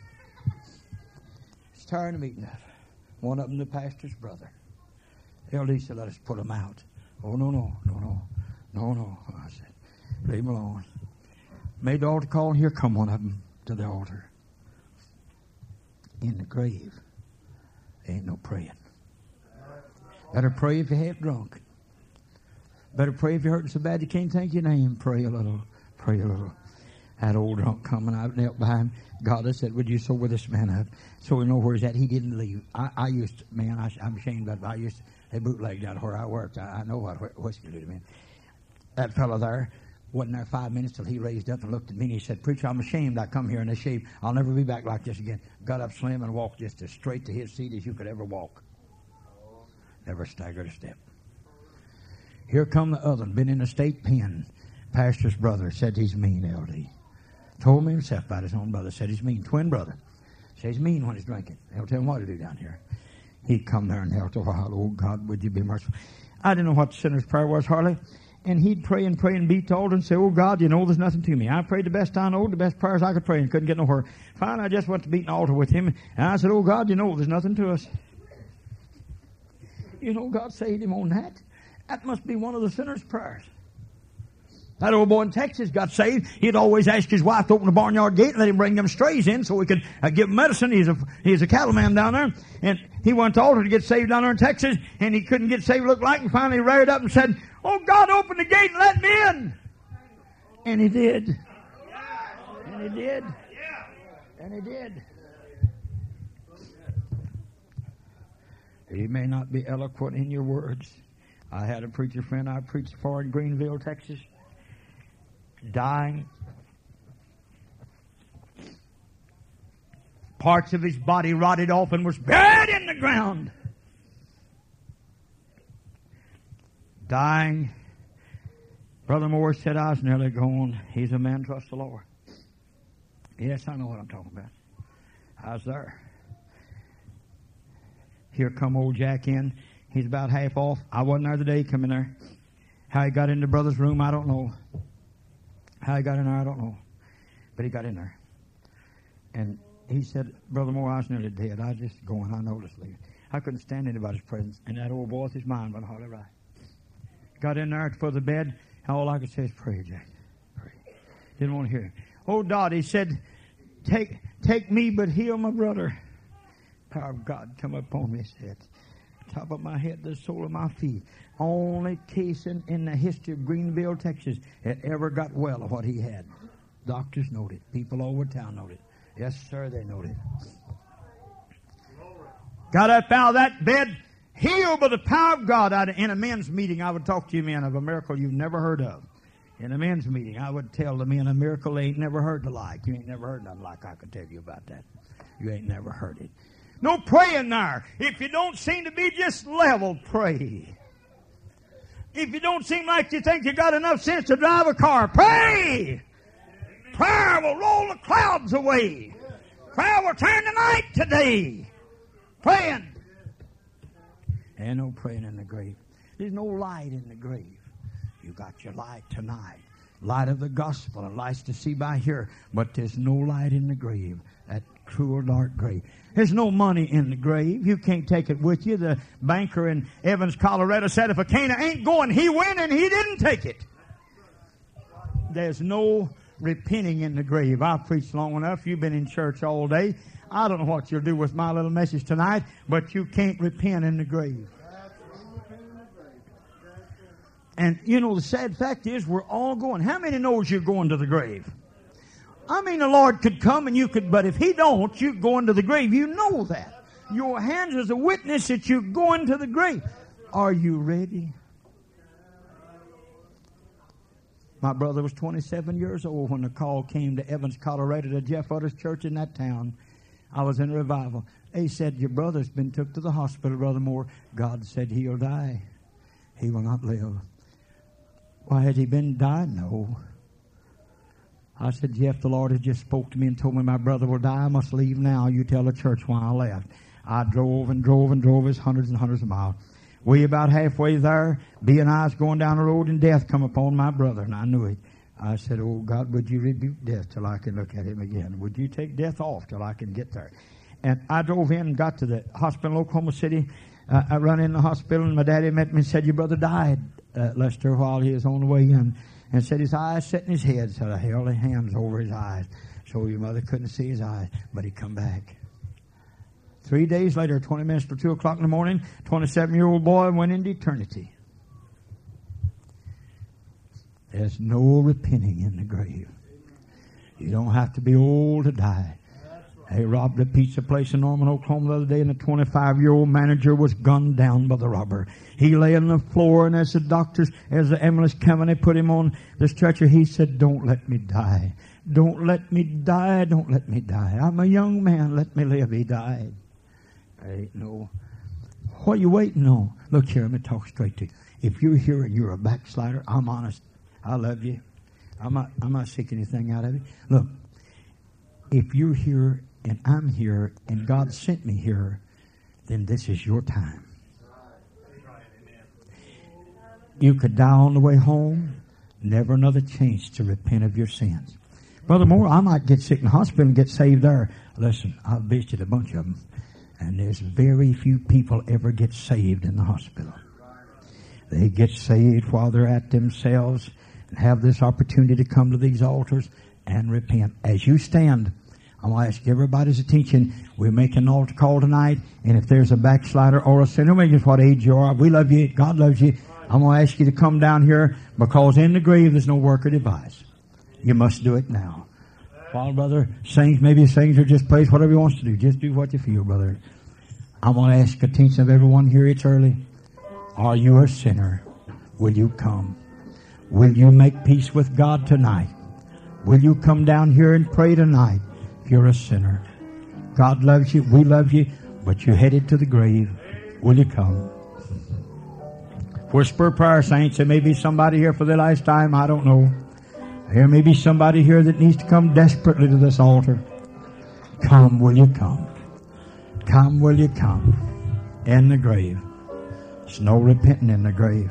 It's tiring the meeting up. One of them, the pastor's brother. The LD said, let us put him out. Oh, no. I said, leave him alone. Made the altar call, and here come one of them to the altar. In the grave, ain't no praying. Better pray if you're half drunk. Better pray if you're hurting so bad you can't think your name. Pray a little. Pray a little. That old drunk coming out, knelt by him. God, I said, would you sober this man up so we know where he's at? He didn't leave. I used to, man, I'm ashamed of it. I used to, they bootlegged out where I worked. I know what whiskey do to me. That fellow there wasn't there 5 minutes till he raised up and looked at me and he said, preacher, I'm ashamed I come here in this shape. I'll never be back like this again. Got up slim and walked just as straight to his seat as you could ever walk. Never staggered a step. Here come the other, been in the state pen. Pastor's brother said he's mean, LD. Told me himself about his own brother. Said he's mean. Twin brother. Said he's mean when he's drinking. They'll tell him what to do down here. He'd come there and held a while. Oh, God, would you be merciful? I didn't know what the sinner's prayer was, hardly. And he'd pray and beat the altar and say, oh, God, you know there's nothing to me. I prayed the best I know, the best prayers I could pray and couldn't get nowhere. Finally, I just went to beat the altar with him. And I said, oh, God, you know there's nothing to us. You know, God saved him on that. That must be one of the sinner's prayers. That old boy in Texas got saved. He'd always ask his wife to open the barnyard gate and let him bring them strays in so we could give him medicine. He's a cattleman down there. And he went to altar to get saved down there in Texas, and he couldn't get saved, looked like, and finally reared up and said, oh, God, open the gate and let me in. And he did. And he did. And he did. You may not be eloquent in your words. I had a preacher friend I preached for in Greenville, Texas. Dying. Parts of his body rotted off and was buried in the ground. Dying. Brother Moore said, I was nearly gone. He's a man, trust the Lord. Yes, I know what I'm talking about. I was there. Here come old Jack in. He's about half off. I wasn't there the day he come in there. How he got in the brother's room, I don't know. How he got in there, I don't know. But he got in there. And he said, Brother Moore, I was nearly dead. I was just going. I noticed leaving. I couldn't stand anybody's presence. And that old boy, his mind went hardly right. Got in there for the bed. And all I could say is, pray, Jack. Pray. Didn't want to hear him. Oh, Dottie said, take me, but heal my brother. Power of God come upon me, said. Top of my head, the sole of my feet. Only case in the history of Greenville, Texas, that ever got well of what he had. Doctors knowed it. People all over town knowed it. Yes, sir, they knowed it. Got up out of that bed, healed by the power of God. In a men's meeting, I would talk to you men of a miracle you've never heard of. In a men's meeting, I would tell the men a miracle they ain't never heard the like. You ain't never heard nothing like I could tell you about that. You ain't never heard it. No praying there. If you don't seem to be just level, pray. If you don't seem like you think you got enough sense to drive a car, pray. Prayer will roll the clouds away. Prayer will turn the night today. Praying. And no praying in the grave. There's no light in the grave. You got your light tonight. Light of the gospel and lights to see by here. But there's no light in the grave. That cruel dark grave. There's no money in the grave. You can't take it with you. The banker in Evans, Colorado said if a Cana ain't going, he went and he didn't take it. There's no repenting in the grave. I've preached long enough. You've been in church all day. I don't know what you'll do with my little message tonight, but you can't repent in the grave. And you know, the sad fact is we're all going. How many knows you're going to the grave? I mean, the Lord could come and you could, but if He don't, you're going to the grave. You know that. Your hands is a witness that you're going to the grave. Are you ready? My brother was 27 years old when the call came to Evans, Colorado, to Jeff Utter's church in that town. I was in a revival. They said, your brother's been took to the hospital, Brother Moore. God said he'll die. He will not live. Why, had he been died? No. I said, Jeff, the Lord had just spoke to me and told me my brother will die. I must leave now. You tell the church why I left. I drove and drove and drove us hundreds and hundreds of miles. We about halfway there, B and I was going down the road and death come upon my brother, and I knew it. I said, oh, God, would you rebuke death till I can look at him again? Would you take death off till I can get there? And I drove in and got to the hospital in Oklahoma City. I run in the hospital, and my daddy met me and said, your brother died, Lester, while he was on the way in. And said his eyes set in his head. So I held his hands over his eyes. So your mother couldn't see his eyes. But he come back. 3 days later, 20 minutes to 2 o'clock in the morning, 27-year-old boy went into eternity. There's no repenting in the grave. You don't have to be old to die. They robbed a pizza place in Norman, Oklahoma the other day, and the 25-year-old manager was gunned down by the robber. He lay on the floor, and as the ambulance came and they put him on the stretcher, he said, don't let me die. Don't let me die. Don't let me die. I'm a young man. Let me live. He died. Ain't no. What are you waiting on? Look here, let me talk straight to you. If you're here and you're a backslider, I'm honest. I love you. I'm not seeking anything out of you. Look, if you're here and I'm here and God sent me here, then this is your time. You could die on the way home, never another chance to repent of your sins. Brother Moore, I might get sick in the hospital and get saved there. Listen, I've visited a bunch of them, and there's very few people ever get saved in the hospital. They get saved while they're at themselves and have this opportunity to come to these altars and repent. As you stand, I'm going to ask everybody's attention. We're making an altar call tonight, and if there's a backslider or a sinner, no matter what age you are, we love you, God loves you. I'm going to ask you to come down here, because in the grave there's no work or device. You must do it now. While brother sings, maybe he sings or just plays, whatever he wants to do. Just do what you feel, brother. I'm going to ask attention of everyone here. It's early. Are you a sinner? Will you come? Will you make peace with God tonight? Will you come down here and pray tonight? If you're a sinner, God loves you, we love you, but you're headed to the grave. Will you come? Whisper prayer, saints. There may be somebody here for the last time. I don't know. There may be somebody here that needs to come desperately to this altar. Come, will you come? Come, will you come? In the grave. There's no repenting in the grave.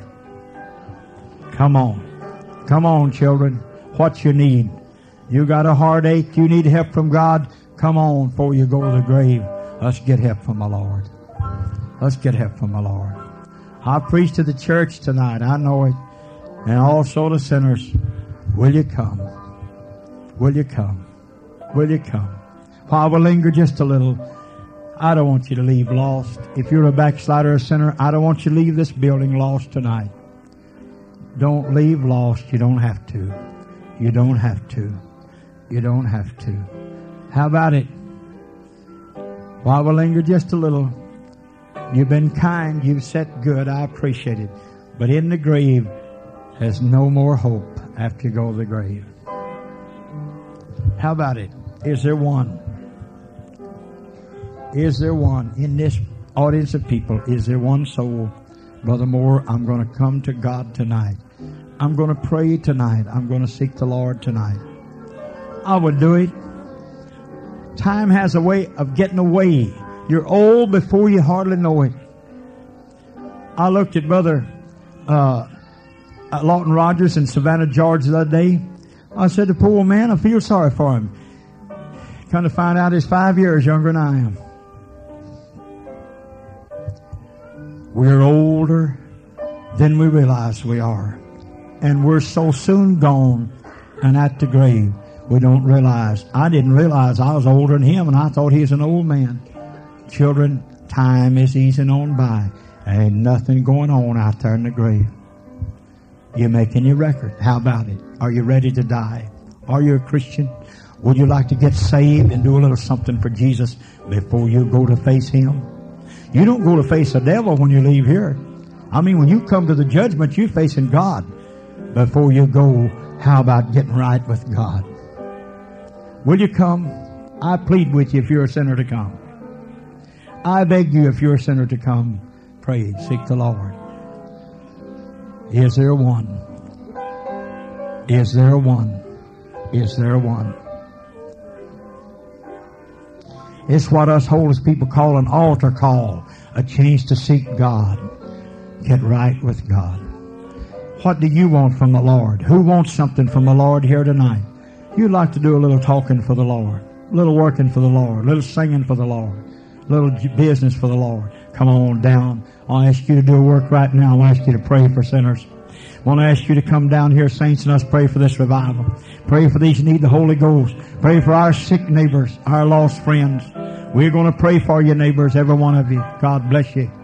Come on. Come on, children. What you need? You got a heartache, you need help from God, come on before you go to the grave. Let's get help from the Lord. Let's get help from the Lord. I preach to the church tonight, I know it. And also the sinners. Will you come? Will you come? Will you come? While we linger just a little, I don't want you to leave lost. If you're a backslider or a sinner, I don't want you to leave this building lost tonight. Don't leave lost. You don't have to. You don't have to. You don't have to. How about it? While we linger just a little, you've been kind, you've said good, I appreciate it. But in the grave, there's no more hope after you go to the grave. How about it? Is there one? Is there one in this audience of people? Is there one soul? Brother Moore, I'm going to come to God tonight. I'm going to pray tonight. I'm going to seek the Lord tonight. I would do it. Time has a way of getting away. You're old before you hardly know it. I looked at Brother Lawton Rogers in Savannah, Georgia the other day. I said, the poor man, I feel sorry for him. Come to find out he's 5 years younger than I am. We're older than we realize we are. And we're so soon gone and at the grave. We don't realize. I didn't realize I was older than him, and I thought he was an old man. Children, time is easing on by. There ain't nothing going on out there in the grave. You're making your record. How about it? Are you ready to die? Are you a Christian? Would you like to get saved and do a little something for Jesus before you go to face Him? You don't go to face the devil when you leave here. I mean, when you come to the judgment, you're facing God. Before you go, how about getting right with God? Will you come? I plead with you if you're a sinner to come. I beg you if you're a sinner to come. Pray, seek the Lord. Is there one? Is there one? Is there one? It's what us holiness people call an altar call. A chance to seek God. Get right with God. What do you want from the Lord? Who wants something from the Lord here tonight? You'd like to do a little talking for the Lord. A little working for the Lord. A little singing for the Lord. A little business for the Lord. Come on down. I'll ask you to do a work right now. I'll ask you to pray for sinners. I want to ask you to come down here, saints, and us pray for this revival. Pray for these who need the Holy Ghost. Pray for our sick neighbors, our lost friends. We're going to pray for you, neighbors, every one of you. God bless you.